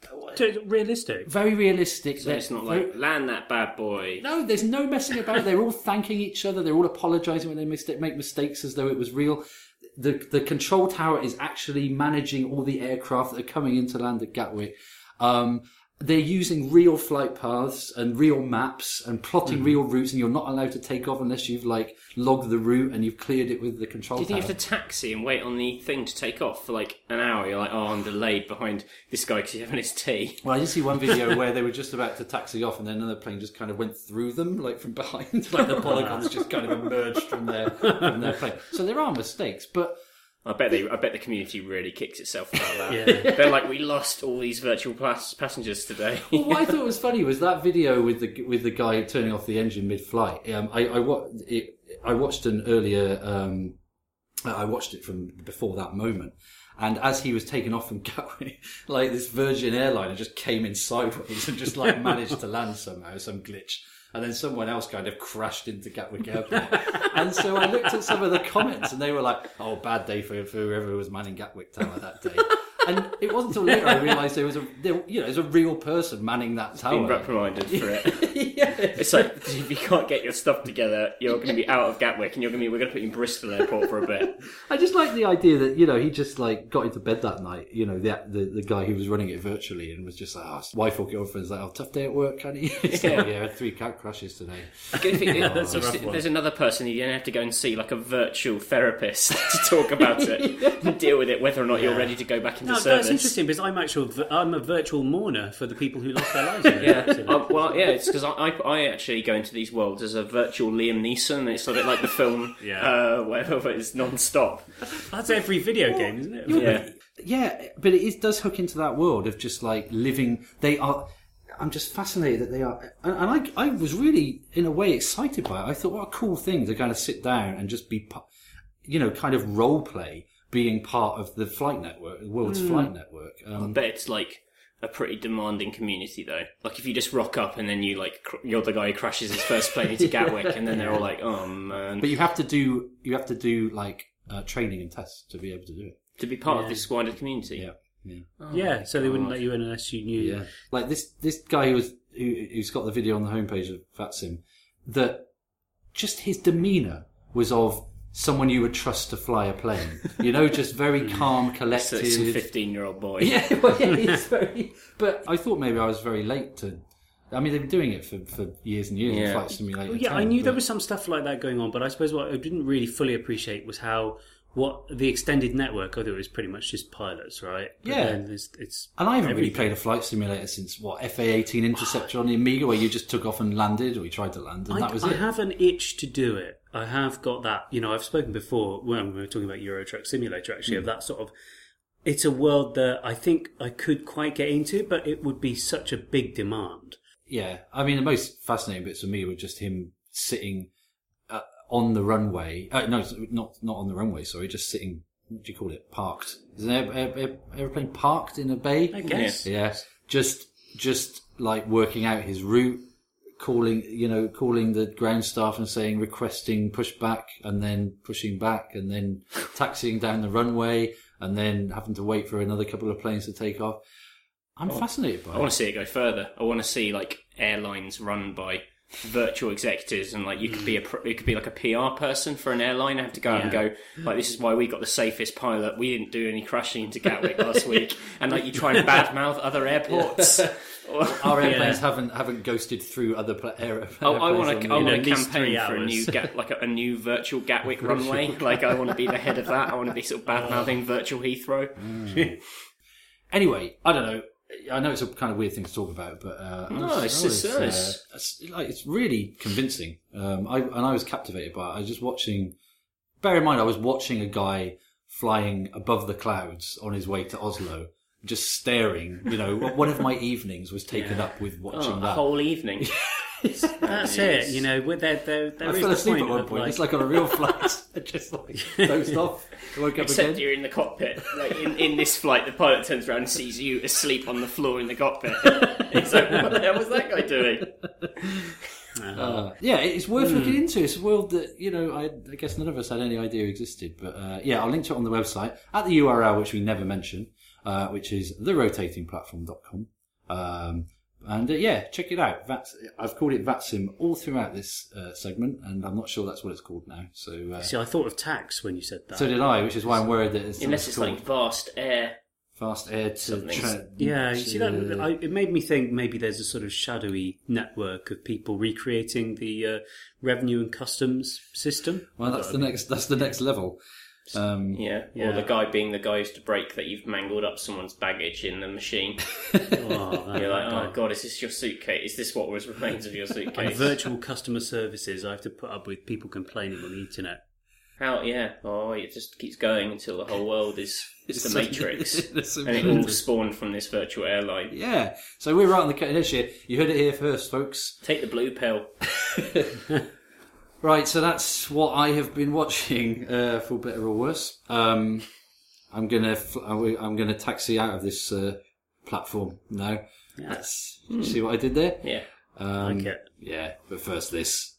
realistic. Very realistic. So it's not like, land that bad boy. No, there's no messing about. They're all thanking each other. They're all apologising when they mistake, make mistakes as though it was real. The the control tower is actually managing all the aircraft that are coming in to land at Gatwick. Um, they're using real flight paths and real maps and plotting mm. real routes, and you're not allowed to take off unless you've like logged the route and you've cleared it with the control tower. Do you think you have to taxi and wait on the thing to take off for like an hour? You're like, oh, I'm delayed behind this guy because he's having his tea. Well, I did see one video where they were just about to taxi off and then another plane just kind of went through them, like from behind. Like the polygons just kind of emerged from their, from their plane. So there are mistakes, but... I bet they. I bet the community really kicks itself about that. Yeah. They're like, we lost all these virtual pass- passengers today. Well, what I thought was funny was that video with the with the guy turning off the engine mid-flight. Um, I I, wa- it, I watched an earlier. Um, I watched it from before that moment, and as he was taking off from Gatwick, like this Virgin airliner just came in sideways and just like managed to land somehow, some glitch. And then someone else kind of crashed into Gatwick Airport. And so I looked at some of the comments and they were like, oh, bad day for, for whoever was manning Gatwick Tower that day. And it wasn't until later I realised there was a, there, you know, there's a real person manning that tower. Being reprimanded for it. Yeah. It's like, if you can't get your stuff together, you're going to be out of Gatwick and you're going to be, we're going to put you in Bristol Airport for a bit. I just like the idea that, you know, he just like got into bed that night, you know, the the, the guy who was running it virtually and was just like, oh, wife or girlfriend's like, oh, tough day at work, can he? It's Yeah. like, yeah, three cat crashes today. I think Yeah, that's a rough one. there's another person you're going to have to go and see, like a virtual therapist, to talk about it and deal with it, whether or not you're ready to go back into No, service. that's interesting because I'm actual. I'm a virtual mourner for the people who lost their lives. In Yeah, it. uh, well, yeah, it's because I, I, I actually go into these worlds as a virtual Liam Neeson. It's a bit like the film, Yeah. uh, whatever, but it's non-stop. That's every video game, isn't it? Yeah. Yeah, but it is, does hook into that world of just like living. They are. I'm just fascinated that they are, and, and I, I was really in a way excited by it. I thought, what a cool thing to kind of sit down and just be, you know, kind of role play being part of the flight network, the world's mm. flight network. Um, I bet it's like a pretty demanding community though. Like if you just rock up and then you like cr- you're the guy who crashes his first plane into Gatwick, and then they're all like, "Oh man!" But you have to do you have to do like uh, training and tests to be able to do it. To be part Yeah. of this wider community. Yeah, yeah, Oh, Yeah, so they wouldn't God. let you in unless you knew. yeah. Like this this guy who was who, who's got the video on the homepage of VATSIM, that just his demeanour was of someone you would trust to fly a plane. You know, just very calm, So collected. it's some fifteen-year-old boy. Yeah, well, yeah, he's very. But I thought maybe I was very late to. I mean, they've been doing it for, for years and years. Yeah. In Flight Simulator. Well, yeah, ten, I knew but- there was some stuff like that going on, but I suppose what I didn't really fully appreciate was how what the extended network, although it was pretty much just pilots, right? But Yeah. then it's, it's And I haven't really everything. played a flight simulator since what F A eighteen Interceptor on the Amiga, where you just took off and landed, or you tried to land, and I, that was I it. have an itch to do it. I have got that. You know, I've spoken before when we were talking about Euro Truck Simulator, actually, Mm. of that sort of. It's a world that I think I could quite get into, but it would be such a big demand. yeah, I mean, the most fascinating bits for me were just him sitting uh, on the runway. Uh, no, not not on the runway. Sorry, just sitting. What do you call it? Parked. Is an air, air, air, airplane parked in a bay? I guess. Yeah, just just like working out his route, calling you know calling the ground staff and saying requesting pushback, and then pushing back, and then taxiing down the runway, and then having to wait for another couple of planes to take off. I'm Oh, fascinated by I it. want to see it go further. I want to see like airlines run by virtual executives, and like you could be a pr- you could be like a P R person for an airline. I have to go out and Yeah. go like, this is why we got the safest pilot. We didn't do any crashing into Gatwick last week, and like you try and badmouth other airports. Our airplanes Yeah. haven't haven't ghosted through other pla- air, I, I airplanes want on to. the- I In want at to least three campaign for a hours. new Gat, like a, a new virtual Gatwick runway. Like I want to be the head of that. I want to be sort of bad mouthing virtual Heathrow. Anyway, I don't know. I know it's a kind of weird thing to talk about, but uh, I No, was- it's I was, just nice. uh, it's, like, it's really convincing. Um, I, and I was captivated by it. I was just watching. Bear in mind, I was watching a guy flying above the clouds on his way to Oslo, just staring. You know, one of my evenings was taken up with watching Oh, a that. whole evening. That's it. You know, with there, there, there I is fell the asleep point at one of, point. like, It's like on a real flight. I just like dozed off. I woke up Except again. you're in the cockpit. Like in, in this flight, the pilot turns around and sees you asleep on the floor in the cockpit. It's like, what the hell was that guy doing? Uh, yeah, it's worth looking into. It's a world that, you know, I, I guess none of us had any idea existed. But uh, yeah, I'll link to it on the website at the U R L, which we never mention, uh, which is the rotating platform dot com. Um, and uh, yeah, check it out. Vats, I've called it VATSIM all throughout this uh, segment, and I'm not sure that's what it's called now. So uh, See, I thought of tax when you said that. so did I, which is why I'm worried that it's, Unless it's called like vast air. fast air to. something. Tra- Yeah, you to- see that? I, it made me think maybe there's a sort of shadowy network of people recreating the uh, revenue and customs system. Well, that's the next. That's the next level. Um, Yeah. Yeah. Or the guy being the guy who's to break that you've mangled up someone's baggage in the machine. Oh, that- You're like, that oh guy. god, is this your suitcase? Is this what was remains of your And suitcase? virtual customer services, I have to put up with people complaining on the internet. How? Yeah. Oh, it just keeps going until the whole world is it's the suddenly- Matrix, it's and it all spawned from this virtual airline. Yeah, so we're right on the cutting edge here. You heard it here first, folks. Take the blue pill. Right, so that's what I have been watching, uh, for better or worse. Um, I'm gonna, fl- I'm gonna taxi out of this uh, platform now. That's you see what I did there. Yeah. Um, Like it. Yeah, but first this.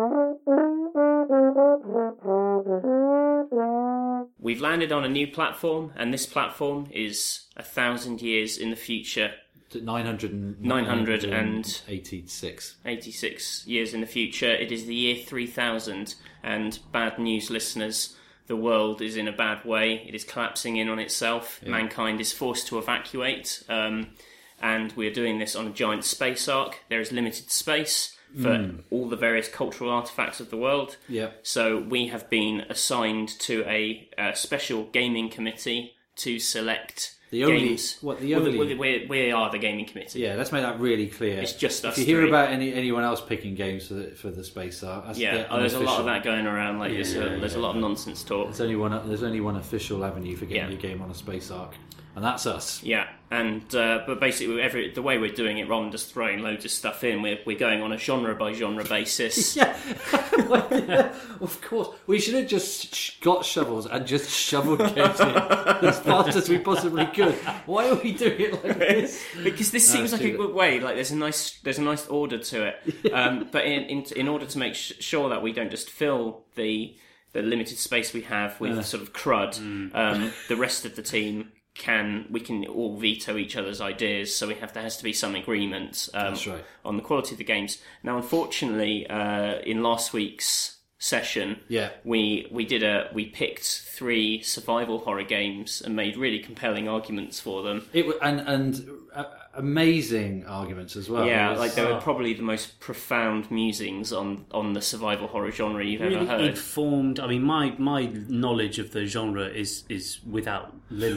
We've landed on a new platform, and this platform is a thousand years in the future. nine hundred nine hundred and- eighty-six. eighty-six years in the future. It is the year three thousand, and bad news, listeners. The world is in a bad way. It is collapsing in on itself. Mankind is forced to evacuate, um, and we're doing this on a giant space ark. There is limited space for all the various cultural artifacts of the world. Yeah. So we have been assigned to a, a special gaming committee to select The only- games. what, the Well, only- we, we, we are the gaming committee. Yeah, let's make that really clear. It's just us If you hear three. about any anyone else picking games for the, for the space ark, that's Yeah, the oh, there's a lot unofficial- of that going around. Like there's, Yeah, a, there's a yeah, lot of nonsense talk. There's only one. There's only one official avenue for getting Yeah. your game on a space ark, and that's us. Yeah, and uh, but basically, every the way we're doing it, rather than just throwing loads of stuff in, we're we're going on a genre by genre basis. Yeah, of course. We should have just sh- got shovels and just shoveled games in as fast as we possibly could. Why are we doing it like this? Because this seems like a stupid. good way. Like there's a nice there's a nice order to it. Um, but in, in in order to make sh- sure that we don't just fill the the limited space we have with sort of crud, um, the rest of the team can we can all veto each other's ideas. So we have there has to be some agreement um, That's right. on the quality of the games. Now, unfortunately, uh, in last week's session, Yeah. we we did a we picked three survival horror games and made really compelling arguments for them. It wa- and and uh, amazing arguments as well. Yeah, It was- like they were probably the most profound musings on, on the survival horror genre you've Really ever heard. informed. I mean, my my knowledge of the genre is is without limit.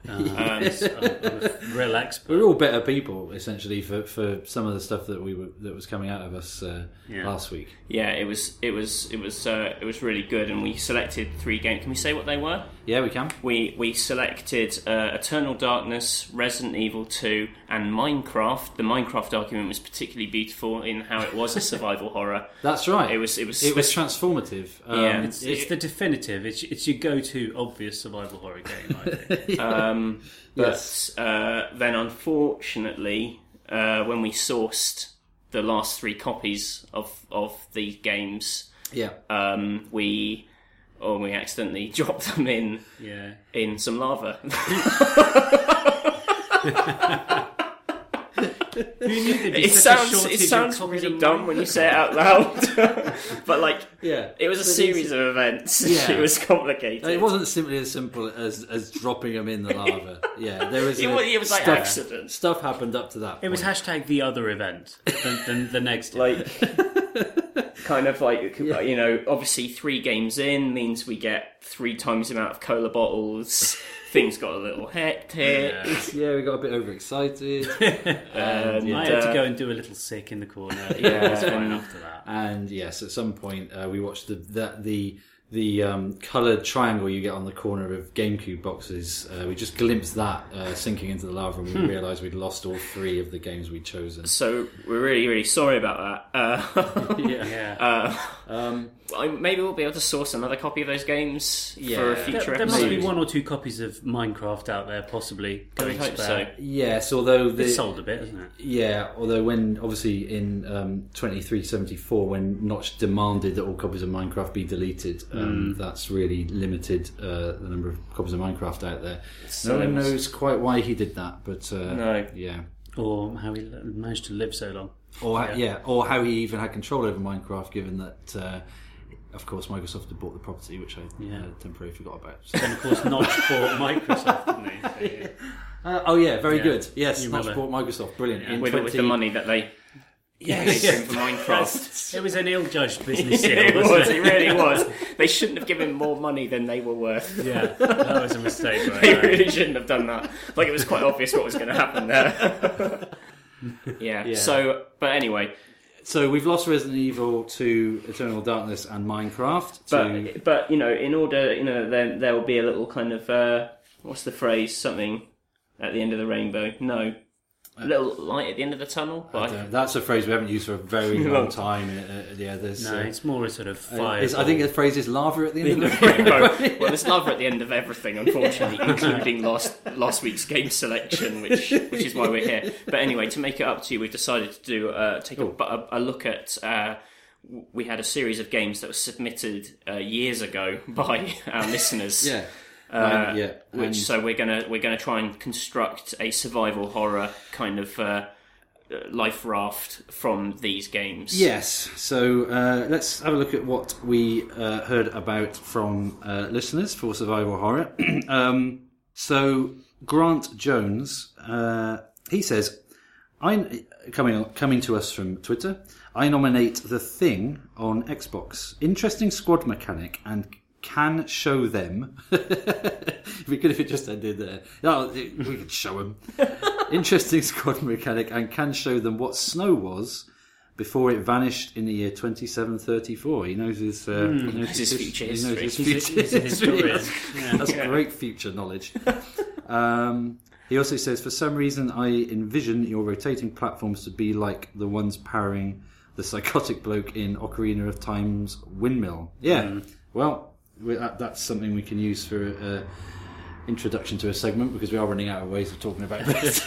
Uh, yes, I'm, I'm a real expert. We're all better people, essentially, for, for some of the stuff that we were that was coming out of us uh, Yeah. last week. Yeah, it was it was it was uh, it was really good, and we selected three games. Can we say what they were? Yeah, we can. We we selected uh, Eternal Darkness, Resident Evil two, and Minecraft. The Minecraft argument was particularly beautiful in how it was a survival horror. That's right. It was it was It was transformative. Um, Yeah. It's, it's the definitive. It's it's your go-to obvious survival horror game, I think. Um, but Yes. uh, then, unfortunately, uh, when we sourced the last three copies of of the games, yeah. um, we or we accidentally dropped them in Yeah. in some lava. Who knew there'd be It such a sounds shortage it of sounds copies really of dumb Minecraft? when you say it out loud, but like Yeah. it was a But series it's- of events. Yeah. It was complicated. It wasn't simply as simple as, as dropping them in the lava. Yeah, there was. It a- was- it was like stuff, accident. Stuff happened up to that. It was point. hashtag the other event than, than the next event. like kind of like you know, obviously three games in means we get three times the amount of cola bottles. Things got a little hectic. Yeah. Yeah, we got a bit overexcited. And, I had to uh, go and do a little sick in the corner. Yeah. It was fine after that. And yes, at some point uh, we watched the the the, the um, coloured triangle you get on the corner of GameCube boxes. Uh, we just glimpsed that uh, sinking into the lava, and we realised we'd lost all three of the games we'd chosen. So we're really, really sorry about that. Uh, Yeah. Yeah. uh, Um, I- maybe we'll be able to source another copy of those games for Yeah. a There, future there must episode. be one or two copies of Minecraft out there, possibly. I would Going hope spare. so. yes, although the It's sold a bit, hasn't it? yeah, although when obviously in um, twenty-three seventy-four, when Notch demanded that all copies of Minecraft be deleted, um, that's really limited uh, the number of copies of Minecraft out there. So no one it was- knows quite why he did that, but uh, No. yeah. Or how he managed to live so long. Or Yeah. yeah. or how he even had control over Minecraft, given that, uh, of course, Microsoft had bought the property, which I Yeah. uh, temporarily forgot about. Then, of course, Notch bought Microsoft, didn't he? So, Uh, oh yeah, very Yeah. good. Yes, You Notch remember. bought Microsoft. Brilliant. In with, with the twenty money that they Yes. gave him for Minecraft. It was an ill-judged business deal, it wasn't was, it? it really was. They shouldn't have given more money than they were worth. Yeah, that was a mistake. Right They there. really shouldn't have done that. Like, it was quite obvious what was going to happen there. yeah. Yeah. So, but anyway, So we've lost Resident Evil to Eternal Darkness and Minecraft. To, but but you know, in order, you know, there there will be a little kind of uh, what's the phrase? Something at the end of the rainbow. No, a little light at the end of the tunnel. But I- Uh, that's a phrase we haven't used for a very long time. Uh, uh, yeah, there's. No, uh, it's more a sort of uh, fire. is- I think the phrase is lava at the end of the rainbow. Well, there's lava at the end of everything, unfortunately, including last last week's game selection, which which is why we're here. But anyway, to make it up to you, we've decided to do uh, take a, a, a look at. Uh, we had a series of games that were submitted uh, years ago by our listeners. Yeah. Uh, yeah. Which and- so we're gonna we're gonna try and construct a survival horror kind of uh, life raft from these games. Yes. So uh, let's have a look at what we uh, heard about from uh, listeners for survival horror. um, so Grant Jones, uh, he says, "I coming coming to us from Twitter. I nominate The Thing on Xbox. Interesting squad mechanic and." Can show them. It'd be good if it just ended there. No, we could show them. Interesting squad mechanic and can show them what snow was before it vanished in the year twenty-seven thirty-four. He knows his, uh, he knows his future he knows his history. future He's a historian. history. Yeah. That's great future knowledge. Um, he also says, for some reason, I envision your rotating platforms to be like the ones powering the psychotic bloke in Ocarina of Time's windmill. Yeah, Mm. well, we, that, that's something we can use for uh, introduction to a segment because we are running out of ways of talking about this.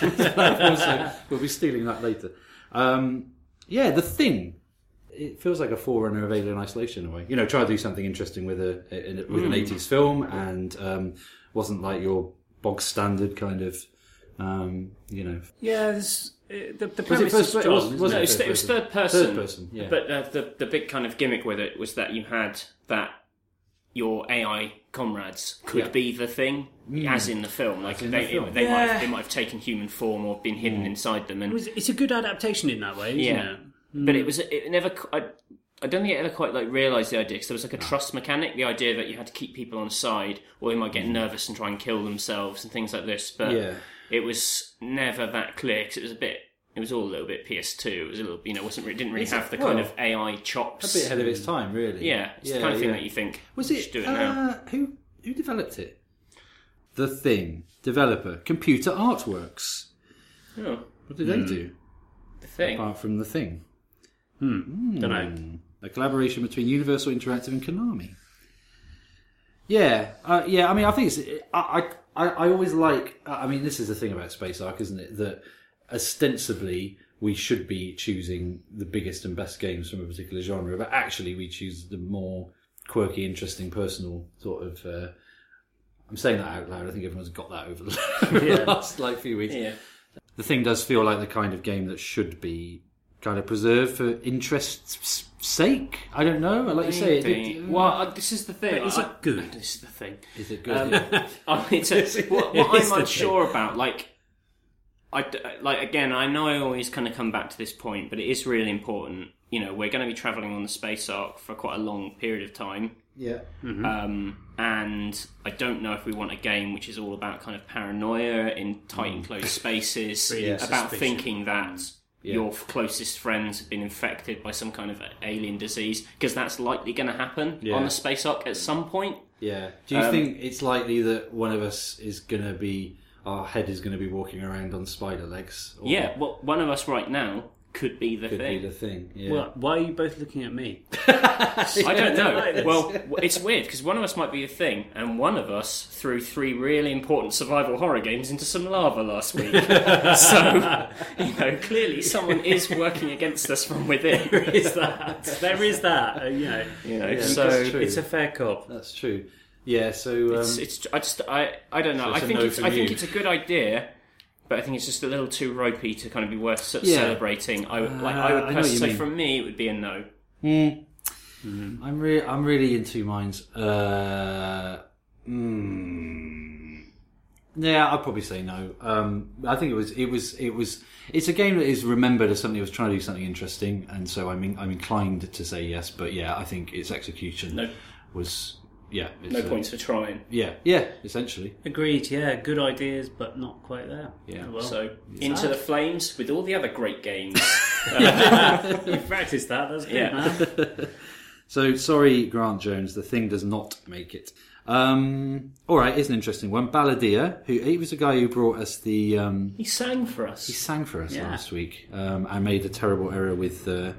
So we'll be stealing that later. Um, yeah, The Thing. It feels like a forerunner of Alien Isolation in a way. You know, try to do something interesting with a, a with an eighties film, and um, wasn't like your bog standard kind of, um, you know. Yeah, this, uh, the, the Was it premise first- is it strong. was- isn't was No, it? it was, Third it was person. third person. Third person, yeah. But uh, the the big kind of gimmick with it was that you had that your A I comrades could Yeah. be the thing, as in the film. Like in they, the film. they might Yeah. have, they might have taken human form or been hidden inside them, It and was, it's a good adaptation in that way, isn't yeah. it? But it was it never. I, I don't think it ever quite like realised the idea because there was like a trust mechanic, the idea that you had to keep people on side or they might get nervous and try and kill themselves and things like this. But Yeah. it was never that clear because it was a bit. It was all a little bit P S two. It was a little, you know, wasn't it didn't really Is have it- the kind well, of A I chops. A bit ahead of its time, really. Yeah, it's yeah, the kind of thing yeah. that you think Was we it? should do it now. Uh, who who developed it? The Thing developer, Computer Artworks. Oh, What did they do the thing. apart from The Thing? Don't know. Hmm. A collaboration between Universal Interactive and Konami. Yeah, uh, yeah. I mean, I think it's. I, I, I always like. I mean, this is the thing about Space Ark, isn't it? That ostensibly we should be choosing the biggest and best games from a particular genre, but actually we choose the more quirky, interesting, personal sort of. Uh, I'm saying that out loud. I think everyone's got that over the, over Yeah. the last like few weeks. Yeah. The Thing does feel like the kind of game that should be kind of preserved for interest's sake. I don't know. Like you say, it, it, well, uh, this is the thing. But is I- it good? This is the thing. is it good? Um, Yeah. I mean, so, what, It what is I'm the unsure about, like, I d- like again, I know I always kind of come back to this point, but it is really important. You know, we're going to be traveling on the Space Ark for quite a long period of time, Yeah. um, and I don't know if we want a game which is all about kind of paranoia in tight enclosed spaces, Breeding about suspicion. thinking that. Yeah. Your closest friends have been infected by some kind of alien disease, because that's likely going to happen Yeah. on the Space Ark at some point. Yeah. Do you Um, think it's likely that one of us is going to be, our head is going to be walking around on spider legs? Or Yeah, well, one of us right now could be the Could thing. be the thing. Yeah. Well, why are you both looking at me? I don't know. like this. Well, it's weird because one of us might be the thing, and one of us threw three really important survival horror games into some lava last week. So, you know, clearly someone is working against us from within. There is that. There is that. Uh, you know, You know, Yeah, so that's true. it's a fair cop. That's true. Yeah, so... Um, it's, it's. I just. I. I don't know. So I it's a think no it's. from I think you. it's a good idea. But I think it's just a little too ropey to kind of be worth ce- Yeah. celebrating. I would, like, Uh, I would I know what personally you say, mean. from me, it would be a no. mm, I'm, re- I'm really in two minds. Uh, mm, yeah, I'd probably say no. Um, I think it was... It was. It was. It's a game that is remembered as something that was trying to do something interesting, and so I'm, in, I'm inclined to say yes. But yeah, I think its execution No. was... Yeah. It's, No uh, points for trying. Yeah, yeah, essentially. Agreed. Yeah, good ideas, but not quite there. Yeah. Oh, well. So, into the flames with all the other great games. you practiced that. That's good, Yeah. man. So, sorry, Grant Jones, the thing does not make it. Um, all right, here's an interesting one. Balladeer, who he was the guy who brought us the... Um, He sang for us. he sang for us Yeah. last week um, and made a terrible error with uh,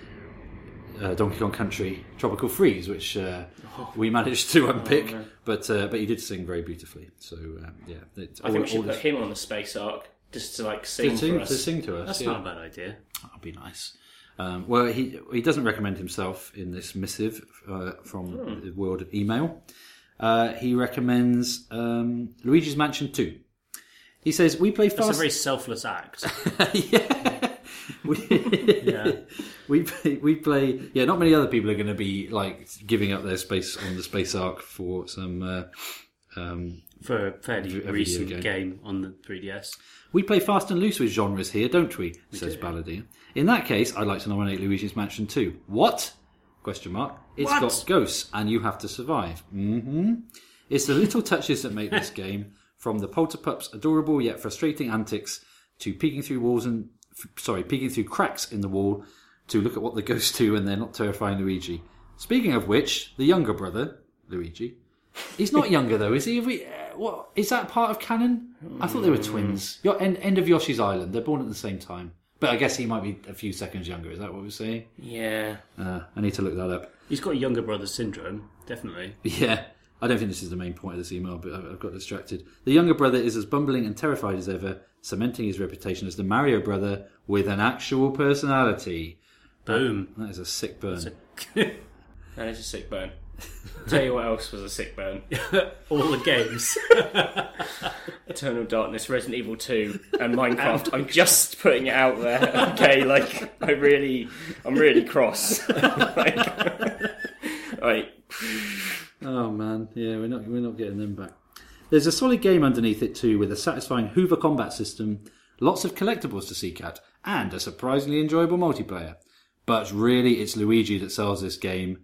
uh, Donkey Kong Country Tropical Freeze, which uh, we managed to unpick, no. but uh, but he did sing very beautifully. So, um, yeah. It, I think we should all put this- him on the Space Ark just to like to sing sing, for to us. sing to us. That's yeah. not a bad idea. That'd be nice. Um, well, he he doesn't recommend himself in this missive uh, from Hmm. the world of email. Uh, he recommends um, Luigi's Mansion two. He says, we play That's a fast... very selfless act. yeah. We, Yeah. we, play, we play... Yeah, not many other people are going to be like giving up their space on the Space Ark for some... Uh, um, For a fairly A video recent game. game. on the three D S. We play fast and loose with genres here, don't we? Says Balladeer. In that case, I'd like to nominate Luigi's Mansion two. What? Question mark. It's What? got ghosts, and you have to survive. Mm-hmm. It's the little touches that make this game, from the Polterpup's adorable yet frustrating antics, to peeking through walls and... F- sorry, peeking through cracks in the wall, to look at what the ghosts do when they're not terrifying Luigi. Speaking of which, the younger brother, Luigi... He's not younger, though, is he? Have we, uh, what, is that part of canon? I thought they were twins. Your, end, end of Yoshi's Island. They're born at the same time. But I guess he might be a few seconds younger. Is that what we're saying? Yeah. Uh, I need to look that up. He's got a younger brother syndrome, definitely. Yeah. I don't think this is the main point of this email, but I- I've got distracted. The younger brother is as bumbling and terrified as ever, cementing his reputation as the Mario brother with an actual personality. Boom. That is a sick burn. That is a sick burn. Tell you what else was a sick burn. All the games. Eternal Darkness, Resident Evil two, and Minecraft. I'm just putting it out there. Okay, like I really, I'm really cross. like, right. Oh man, yeah, we're not we're not getting them back. There's a solid game underneath it too, with a satisfying Hoover combat system, lots of collectibles to seek out, and a surprisingly enjoyable multiplayer. but really it's Luigi that sells this game.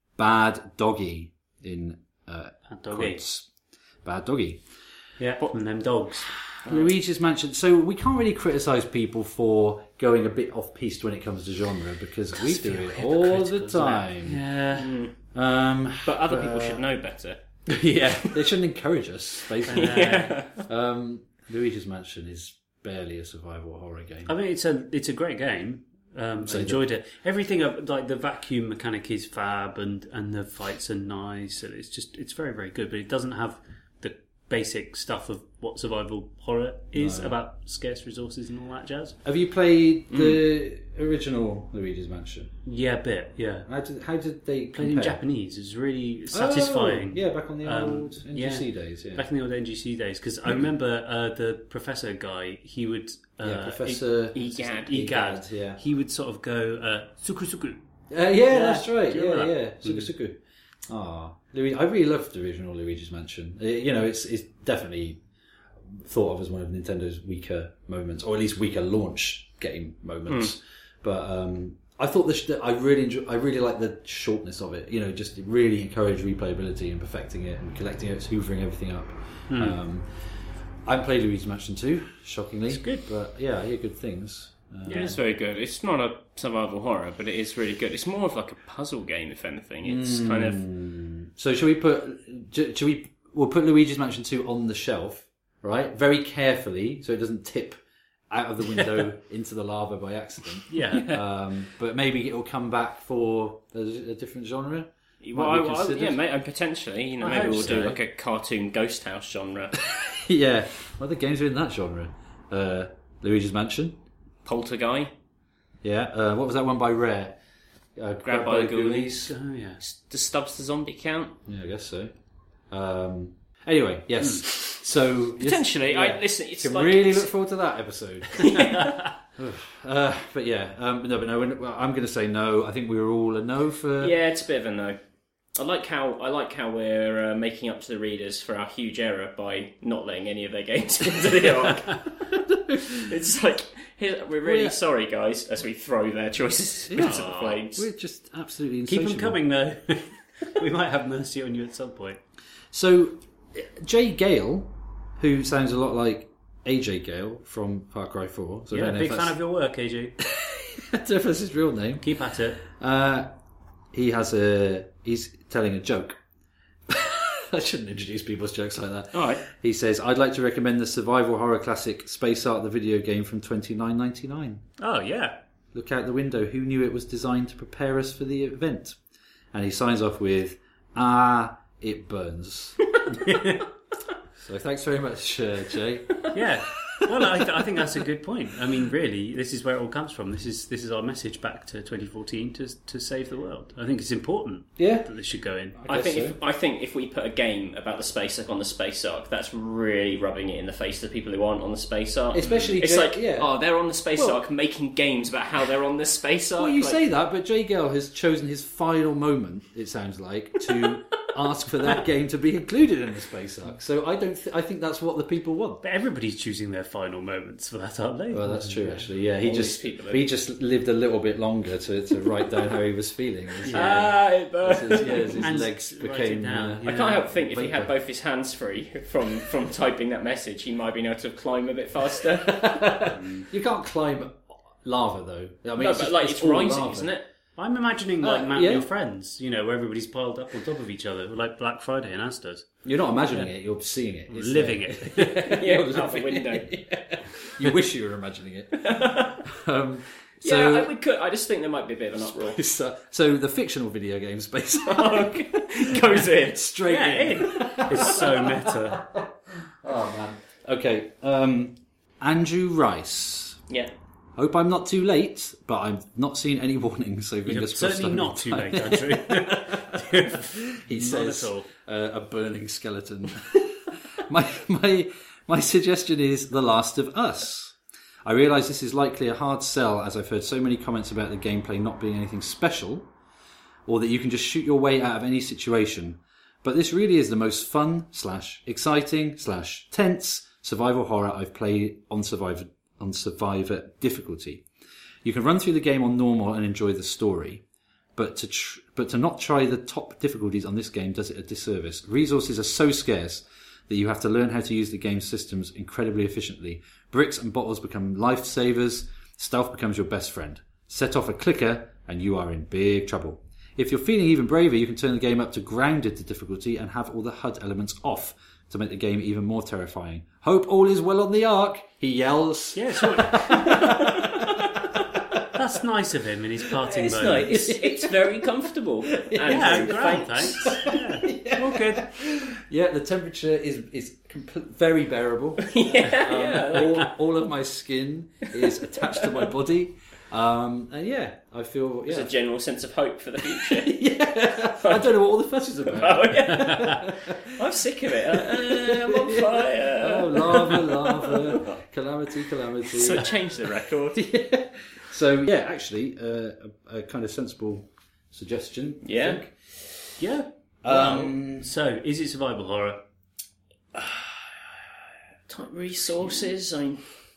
Bad Doggy in uh, Bad Doggy. quotes. Bad Doggy. Yeah, and them dogs. Luigi's Mansion. So we can't really criticise people for going a bit off-piste when it comes to genre because we do it all the time. Yeah. Um, But other people should know better. yeah, they shouldn't encourage us, basically. Yeah. Um, Luigi's Mansion is barely a survival horror game. I mean, it's a it's a great game. Um, I enjoyed it. Everything of- like the vacuum mechanic is fab, and, and the fights are nice, and it's just it's very very good. But it doesn't have the basic stuff of what survival horror is No. about scarce resources and all that jazz. Have you played the original Luigi's Mansion? Yeah, a bit. Yeah, How did, how did they played compare? in Japanese. It's really satisfying. Oh, yeah, back on the Um, old N G C yeah. days. Yeah, Back in the old N G C days, because I remember uh, the professor guy. He would uh, yeah, Professor Egad. Egad. Egad, yeah. He would sort of go uh, suku suku. Uh, yeah, that's right. Do you Yeah, remember yeah. that? Suku Suku. Ah, Louis, I really loved the original Luigi's Mansion. Uh, you know, it's it's definitely thought of as one of Nintendo's weaker moments, or at least weaker launch game moments. Hmm. But um, I thought this. I really enjoy, I really like the shortness of it. You know, just it really encouraged replayability and perfecting it and collecting it, hoovering everything up. Hmm. Um, I haven't played Luigi's Mansion two, shockingly. It's good. But yeah, I hear good things. Uh, It is very good. It's not a survival horror, but it is really good. It's more of like a puzzle game, if anything. It's kind of So shall we put? j- Shall we? We'll put Luigi's Mansion two on the shelf, right? Very carefully, so it doesn't tip out of the window into the lava by accident. Yeah. Um, but maybe it will come back for a, a different genre. well, Might I, be I, considered. yeah, mate, and potentially, you know, I maybe hope we'll do so. like a cartoon ghost house genre, Yeah. What other games are in that genre? Uh, Luigi's Mansion. Poltergeist, Yeah. Uh, what was that one by Rare? Uh, Grabbed by the Ghoulies. Oh yeah. Does Stubbs the Zombie count? Yeah, I guess so. Um, anyway, yes. So Potentially, yeah. I listen. It's Can like really it's- look forward to that episode. uh, but yeah, um, no, but no. well, I'm going to say no. I think we were all a no for. Yeah, it's a bit of a no. I like how I like how we're uh, making up to the readers for our huge error by not letting any of their games into the arc. It's like here, we're really We're- sorry, guys, as we throw their choices into the flames. We're just absolutely Keep insatiable. them coming though. We might have mercy on you at some point. So, Jay Gale, who sounds a lot like A J Gale from Far Cry four. So I Yeah, don't know big if fan that's- of your work, A J. I don't know if that's his real name. Keep at it. Uh, he has a. He's telling a joke. I shouldn't introduce people's jokes like that. All right. He says, "I'd like to recommend the survival horror classic Space Art, the video game from twenty-nine ninety-nine. Oh yeah. Look out the window. Who knew it was designed to prepare us for the event?" And he signs off with, "Ah, it burns." So thanks very much, uh, Jay. Yeah. Well, I, th- I think that's a good point. I mean, really, this is where it all comes from. This is this is our message back to twenty fourteen to to save the world. I think it's important Yeah. that this should go in. I guess think so. if I think if we put a game about the space arc on the space arc, that's really rubbing it in the face of the people who aren't on the space arc. Especially it's Jay- like, yeah. oh, they're on the space Well- arc, making games about how they're on the space arc. Well, you Like, say that, but Jay Gale has chosen his final moment, it sounds like, to ask for that game to be included in the space arc. So I don't. Th- I think that's what the people want. But everybody's choosing their final moments for that, aren't they? Well, that's true, actually. Yeah, he All just these people are- he just lived a little bit longer to, to write down how he was feeling. As, Ah, it burns. as his, yeah, as his And legs write it became. down, Uh, yeah. I can't help think if he had Vapor. both his hands free from, from typing that message, he might have been able to climb a bit faster. You can't climb lava, though. I mean, no, it's but just- like it's all rising, lava. isn't it? I'm imagining like Uh, Mount yeah. Your Friends, you know, where everybody's piled up on top of each other, like Black Friday in Asda's. You're not imagining it; you're seeing it. It's Living there. it. Yeah, You're out the living window. it. You wish you were imagining it. um, Yeah, so, I, we could. I just think there might be a bit of an uproar. so, so the fictional video game space Goes in. straight Yeah, in. in. It's so meta. Oh man. Okay. Um, Andrew Rice. Yeah. Hope I'm not too late, but I've not seen any warnings, so You're fingers crossed. certainly I'm not in too time. late, Andrew. He Not says at all. uh, a burning skeleton. my my my suggestion is The Last of Us. I realise this is likely a hard sell, as I've heard so many comments about the gameplay not being anything special, or that you can just shoot your way out of any situation. But this really is the most fun slash exciting slash tense survival horror I've played on Survivor on Survivor difficulty. You can run through the game on normal and enjoy the story, but to tr- but to not try the top difficulties on this game does it a disservice. Resources are so scarce that you have to learn how to use the game's systems incredibly efficiently. Bricks and bottles become lifesavers. Stealth becomes your best friend. Set off a clicker and you are in big trouble. If you're feeling even braver, you can turn the game up to grounded to difficulty and have all the H U D elements off to make the game even more terrifying. Hope all is well on the Ark, he yells. Yeah, sure. That's nice of him in his parting It's moment. nice. It's, it's very comfortable. Yeah, Andrew, great, thanks. thanks. Yeah. All good. Yeah, the temperature is is complete, very bearable. Yeah, Um, yeah. all, all of my skin is attached to my body. Um, and yeah, I feel... There's Yeah. a general sense of hope for the future. yeah. I don't know what all the fuss is about. Oh, yeah. I'm sick of it. Uh, I'm on fire. Oh, lava, lava, calamity, calamity. So change the record. yeah. So, yeah, actually, uh, a, a kind of sensible suggestion. I Yeah. think. Yeah. Um, So, is it survival horror? Type resources. I mean,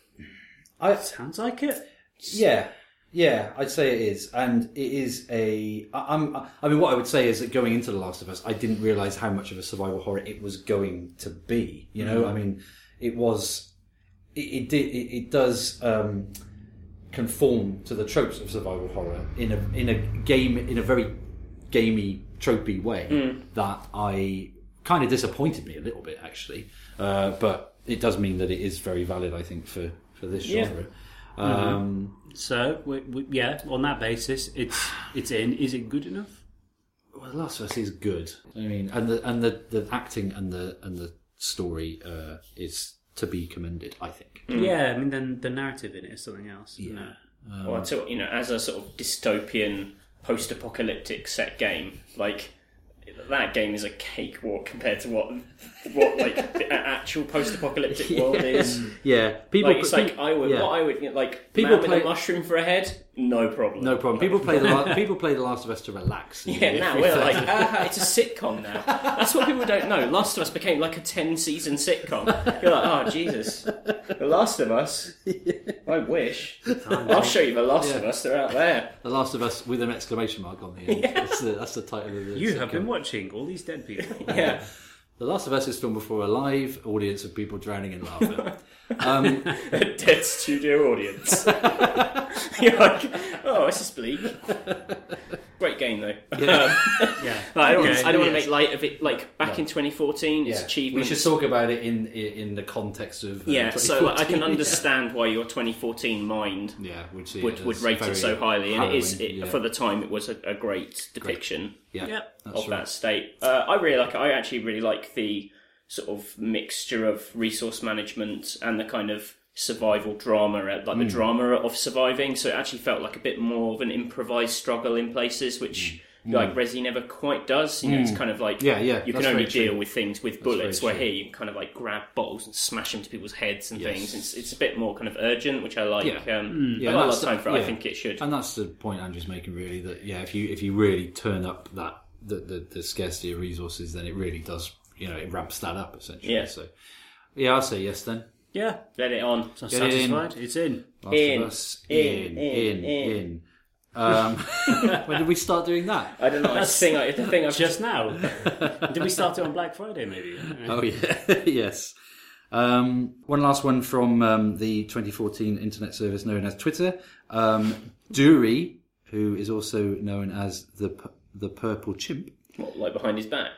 I, Sounds like it. yeah, yeah, I'd say it is. And it is a... I, I'm, I mean, what I would say is that going into The Last of Us, I didn't realise how much of a survival horror it was going to be. You know, I mean, it was... It, it did. It, it does... Um, conform to the tropes of survival horror in a in a game in a very gamey tropey way Mm. that I kind of disappointed me a little bit actually, uh, but it does mean that it is very valid I think for, for this Yeah. genre. Um, So, we, we, yeah, on that basis, it's it's in. Is it good enough? well, The Last of Us is good. I mean, and the and the, the acting and the and the story uh, is to be commended. I think. Yeah, I mean, then the narrative in it is something else. Isn't Yeah. it? well, so, you know, as a sort of dystopian, post-apocalyptic set game, like that game is a cakewalk compared to what what like the actual post-apocalyptic world is. Yeah, people. Like it's like I would, yeah. what I would you know, like People man with play- a mushroom for a head, no problem. No problem. People play the La- people play The Last of Us to relax. Yeah, now we're like, ah, it's a sitcom now. That's what people don't know. Last of Us became like a ten-season sitcom. You're like, oh, Jesus. The Last of Us? I wish. I'll show you The Last Yeah. of Us. They're out there. The Last of Us with an exclamation mark on the end. That's, the, that's the title of the You have sitcom. been watching all these dead people. Yeah. The Last of Us is filmed before a live audience of people drowning in laughter. um, A dead studio audience. You're like, oh, this is bleak. Great game, though. Yeah. Um, Yeah. I don't, Okay, want, I don't want to yes. make light of it. Like, back in twenty fourteen, its yeah. We achievements... should talk about it in in the context of uh, Yeah, so like, I can twenty fourteen. understand why your twenty fourteen mind Yeah, would see would, it would as rate very it so highly, and it is it, harrowing, yeah. for the time it was a, a great depiction yeah, Yep. that's of right. that state. Uh, I really like. I actually really like the sort of mixture of resource management and the kind of survival drama, uh, like Mm. the drama of surviving. So it actually felt like a bit more of an improvised struggle in places, which. Like Resi never quite does. You know, it's kind of like Mm. Yeah, yeah, you can that's only very true. deal with things with bullets. very Where true. here you can kind of like grab bottles and smash them to people's heads and Yes. things. It's it's a bit more kind of urgent, which I like. Yeah. Um, Yeah, I got a lot that's of time the- for it. I yeah. think it should. And that's the point Andrew's making, really. That yeah, if you if you really turn up that the the, the scarcity of resources, then it really does. You know, it ramps that up essentially. Yeah. So yeah, I'll say yes then. Yeah. Let it on. So Get it in. satisfied? It's in. Last In, of Us, in, in, in, in, in. in. Um, when did we start doing that? I don't know. It's the thing. I, the thing I've Just now. Did we start it on Black Friday, maybe? Oh yeah, yes. Um, one last one from um, the twenty fourteen internet service known as Twitter. Um, Dury, who is also known as the P- the Purple Chimp. what, like behind his back.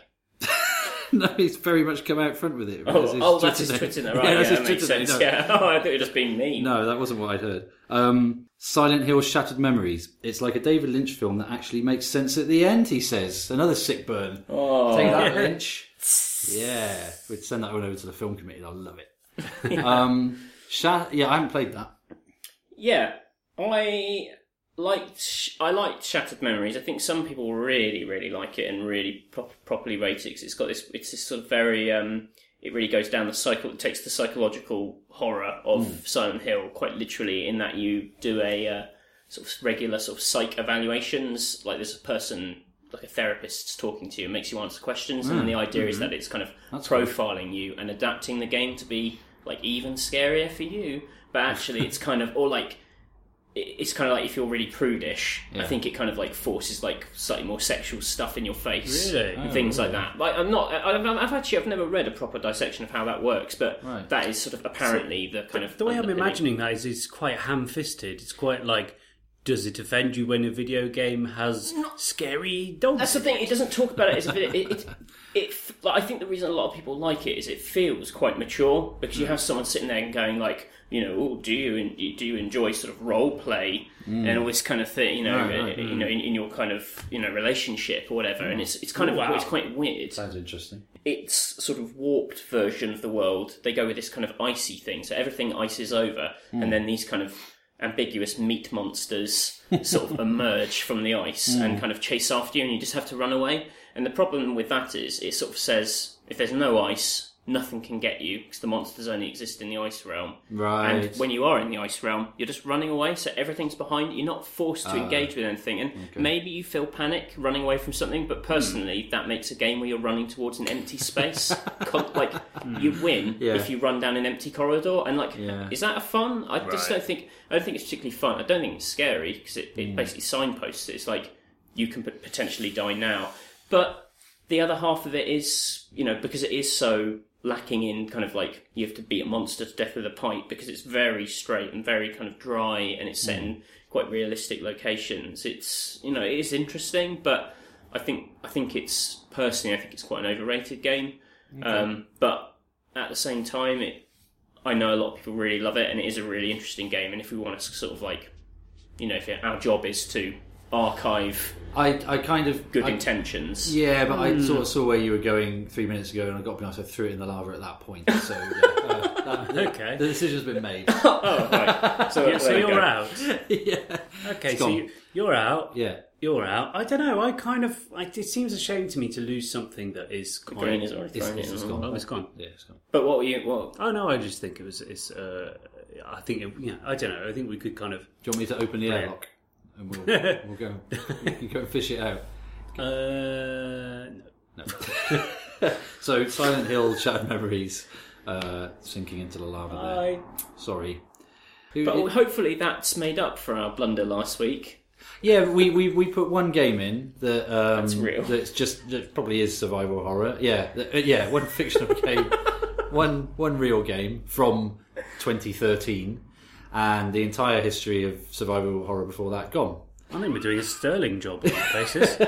No, he's very much come out front with it. Oh, As his oh, that's his name. Twitter now, right? Yeah, Yeah, that's his that makes Twitter name, sense. no. Yeah. Oh, I thought you were just being mean. No, that wasn't what I'd heard. Um, Silent Hill Shattered Memories. It's like a David Lynch film that actually makes sense at the end, he says. Another sick burn. Oh, Take that, Lynch. Yeah. We'd send that one over to the film committee. They'll love it. um, Shat- yeah, I haven't played that. yeah. I liked. I liked Shattered Memories. I think some people really, really like it and really pro- properly rate it 'cause it's got this. It's this sort of very. Um, it really goes down the cycle. It takes the psychological horror of Silent Hill quite literally, in that you do a uh, sort of regular sort of psych evaluations. Like there's a person, like a therapist, talking to you, and makes you answer questions, and then the idea is that it's kind of That's profiling you and adapting the game to be like even scarier for you. But actually, it's kind of or like. it's kind of like if you're really prudish, Yeah. I think it kind of like forces like slightly more sexual stuff in your face, Really? and Oh, things really? like that. Like I'm not, I've, I've actually I've never read a proper dissection of how that works, but Right. that is sort of apparently the kind of The way I'm underpinning. imagining that is it's quite ham-fisted. It's quite like, does it offend you when a video game has scary dogs? That's the thing. It doesn't talk about it as a video. It, it, it, like, I think the reason a lot of people like it is it feels quite mature because you have someone sitting there and going like, you know, oh, do you do you enjoy sort of role play and all this kind of thing, you know, Right, right. uh, you know, in, in your kind of you know relationship or whatever, and it's it's kind of Wow. it's quite weird. Sounds interesting. It's sort of warped version of the world. They go with this kind of icy thing, so everything ices over, and then these kind of ambiguous meat monsters sort of emerge from the ice and kind of chase after you, and you just have to run away. And the problem with that is it sort of says if there's no ice, nothing can get you because the monsters only exist in the ice realm. Right. And when you are in the ice realm, you're just running away, so everything's behind you. You're not forced to engage with anything. And maybe you feel panic running away from something, but personally, that makes a game where you're running towards an empty space. Con- like, you win Yeah. if you run down an empty corridor. And, like, Yeah. is that a fun? I just Right. don't think I don't think it's particularly fun. I don't think it's scary because it, it basically signposts it. It's like, you can pot- potentially die now. But the other half of it is, you know, because it is so lacking in kind of like you have to beat a monster to death with a pipe because it's very straight and very kind of dry and it's set in quite realistic locations. It's, you know, it is interesting, but I think I think it's personally I think it's quite an overrated game. Um, but at the same time, it I know a lot of people really love it and it is a really interesting game. And if we want to sort of like, you know, if our job is to archive I, I kind of good I, intentions. Yeah, but I sort of saw where you were going three minutes ago, and I got to be honest, I threw it in the lava at that point. So yeah, uh, that, Okay. the decision's been made. Oh, right. So, Yeah, so there you you're go. out. yeah, Okay, It's so gone. you, you're out. yeah. You're out. I don't know. I kind of. I, it seems a shame to me to lose something that is quite. Green is already It's, thrown it's, in. it's gone. Oh, it's gone. Yeah, it's gone. But what were you? What? Oh no, I just think it was. It's. Uh, I think. It, yeah. I don't know. I think we could kind of. Do you want me to open the Right. airlock and we'll we'll go we can go and fish it out? Uh, no. No. So Silent Hill Shattered Memories, uh, sinking into the lava. There. I. Sorry. Who- But it- hopefully that's made up for our blunder last week. Yeah, we, we, we put one game in that um, That's real. That's just that probably is survival horror. Yeah, th- uh, yeah, one fictional game, one one real game from twenty thirteen, and the entire history of survival horror before that gone. I think we're doing a sterling job on that basis.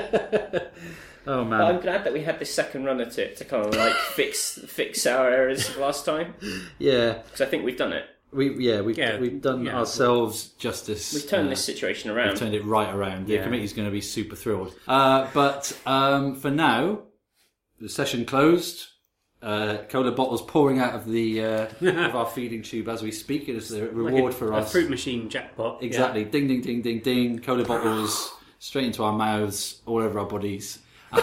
Oh But man, I'm glad that we had this second run at it to kind of like fix fix our errors of last time yeah, because I think we've done it. we yeah we've Yeah, we've done yeah. ourselves justice. We've turned uh, this situation We've around. turned it right around. The Yeah. committee's going to be super thrilled. Uh, but um, for now, the session closed. Uh, cola bottles pouring out of the uh, of our feeding tube as we speak. It is the reward Like a, for a us. fruit machine jackpot. Exactly. Ding, ding, ding, ding, ding. Cola bottles straight into our mouths, all over our bodies.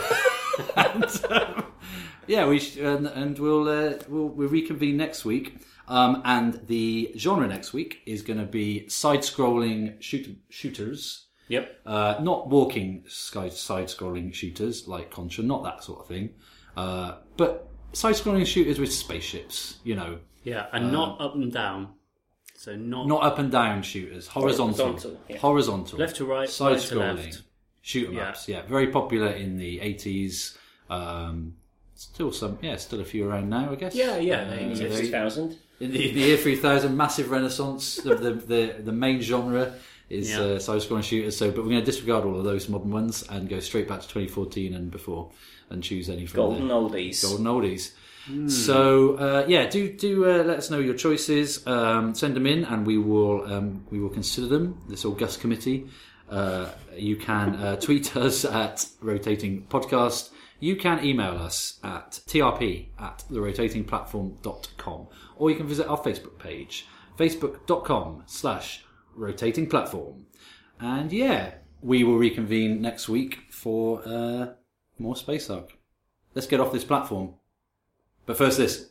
and, um, yeah, we sh- and, and we'll, uh, we'll we'll reconvene next week. Um, and the genre next week is going to be side-scrolling shoot- shooters. Yeah. Yep. Uh, not walking sky- side-scrolling shooters like Contra, not that sort of thing. Uh, but side-scrolling shooters with spaceships, you know. Yeah, and not up and down. So not, Not up and down shooters, horizontal. Horizontal, yeah. Horizontal. Left to right, Side right to scrolling. left. Shoot 'em Yeah. ups, yeah. Very popular in the eighties. Um, still some, yeah, still a few around now, I guess. Yeah, yeah. Uh, Eighties, they- two thousand. in the, the year three thousand, massive renaissance. The, the, the, the main genre is Yeah. uh, side-scrolling shooters. So, but we're going to disregard all of those modern ones and go straight back to twenty fourteen and before, and choose any from Golden there. oldies. Golden oldies. So uh, yeah, do do uh, let us know your choices. Um, send them in, and we will um, we will consider them. This august committee. Uh, you can uh, tweet us at Rotating Podcast. You can email us at trp at the rotating platform dot com, or you can visit our Facebook page, facebook dot com slash rotating platform. And yeah, we will reconvene next week for uh, more Space Ark. Let's get off this platform. But first this.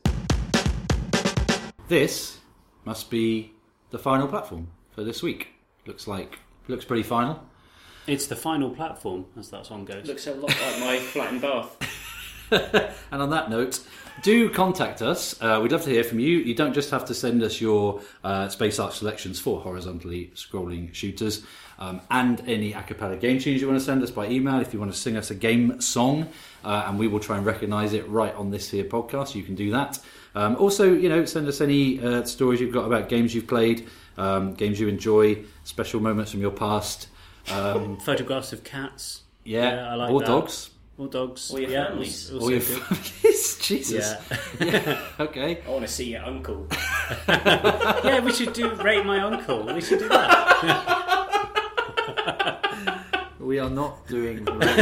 This must be the final platform for this week. Looks like, looks pretty final. It's the final platform, as that song goes. Looks a lot like my flat in Bath. And on that note, do contact us. Uh, we'd love to hear from you. You don't just have to send us your uh, Space Arch selections for horizontally scrolling shooters um, and any a cappella game tunes you want to send us by email. If you want to sing us a game song, uh, and we will try and recognise it right on this here podcast, you can do that. Um, also, you know, send us any uh, stories you've got about games you've played, um, games you enjoy, special moments from your past. Um, Photographs of cats. yeah, Yeah, I like or that. dogs. All dogs. Or your yeah, families. also Or your good. families. Jesus. Yeah. Yeah. Okay. I want to see your uncle. Yeah, we should do Rate My Uncle. We should do that. We are not doing.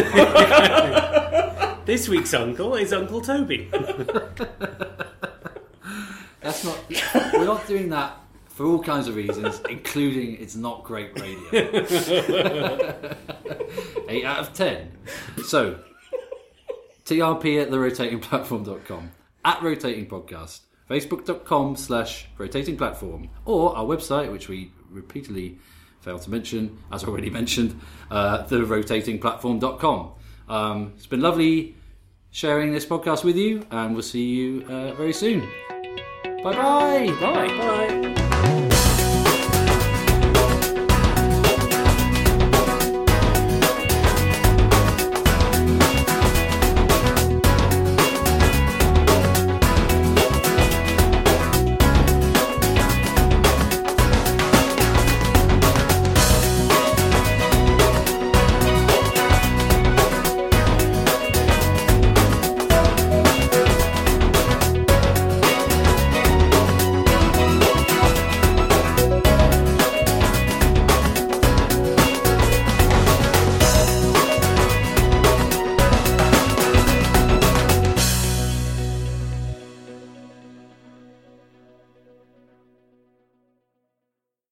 This week's uncle is Uncle Toby. That's not. We're not doing that for all kinds of reasons, including it's not great radio. Eight out of ten. So, T R P at the rotating platform dot com, at Rotating Podcast, facebook.com slash rotating platform, or our website, which we repeatedly fail to mention, as already mentioned, uh, the rotating platform dot com. Um, it's been lovely sharing this podcast with you, and we'll see you uh, very soon. Bye-bye. Bye. Bye.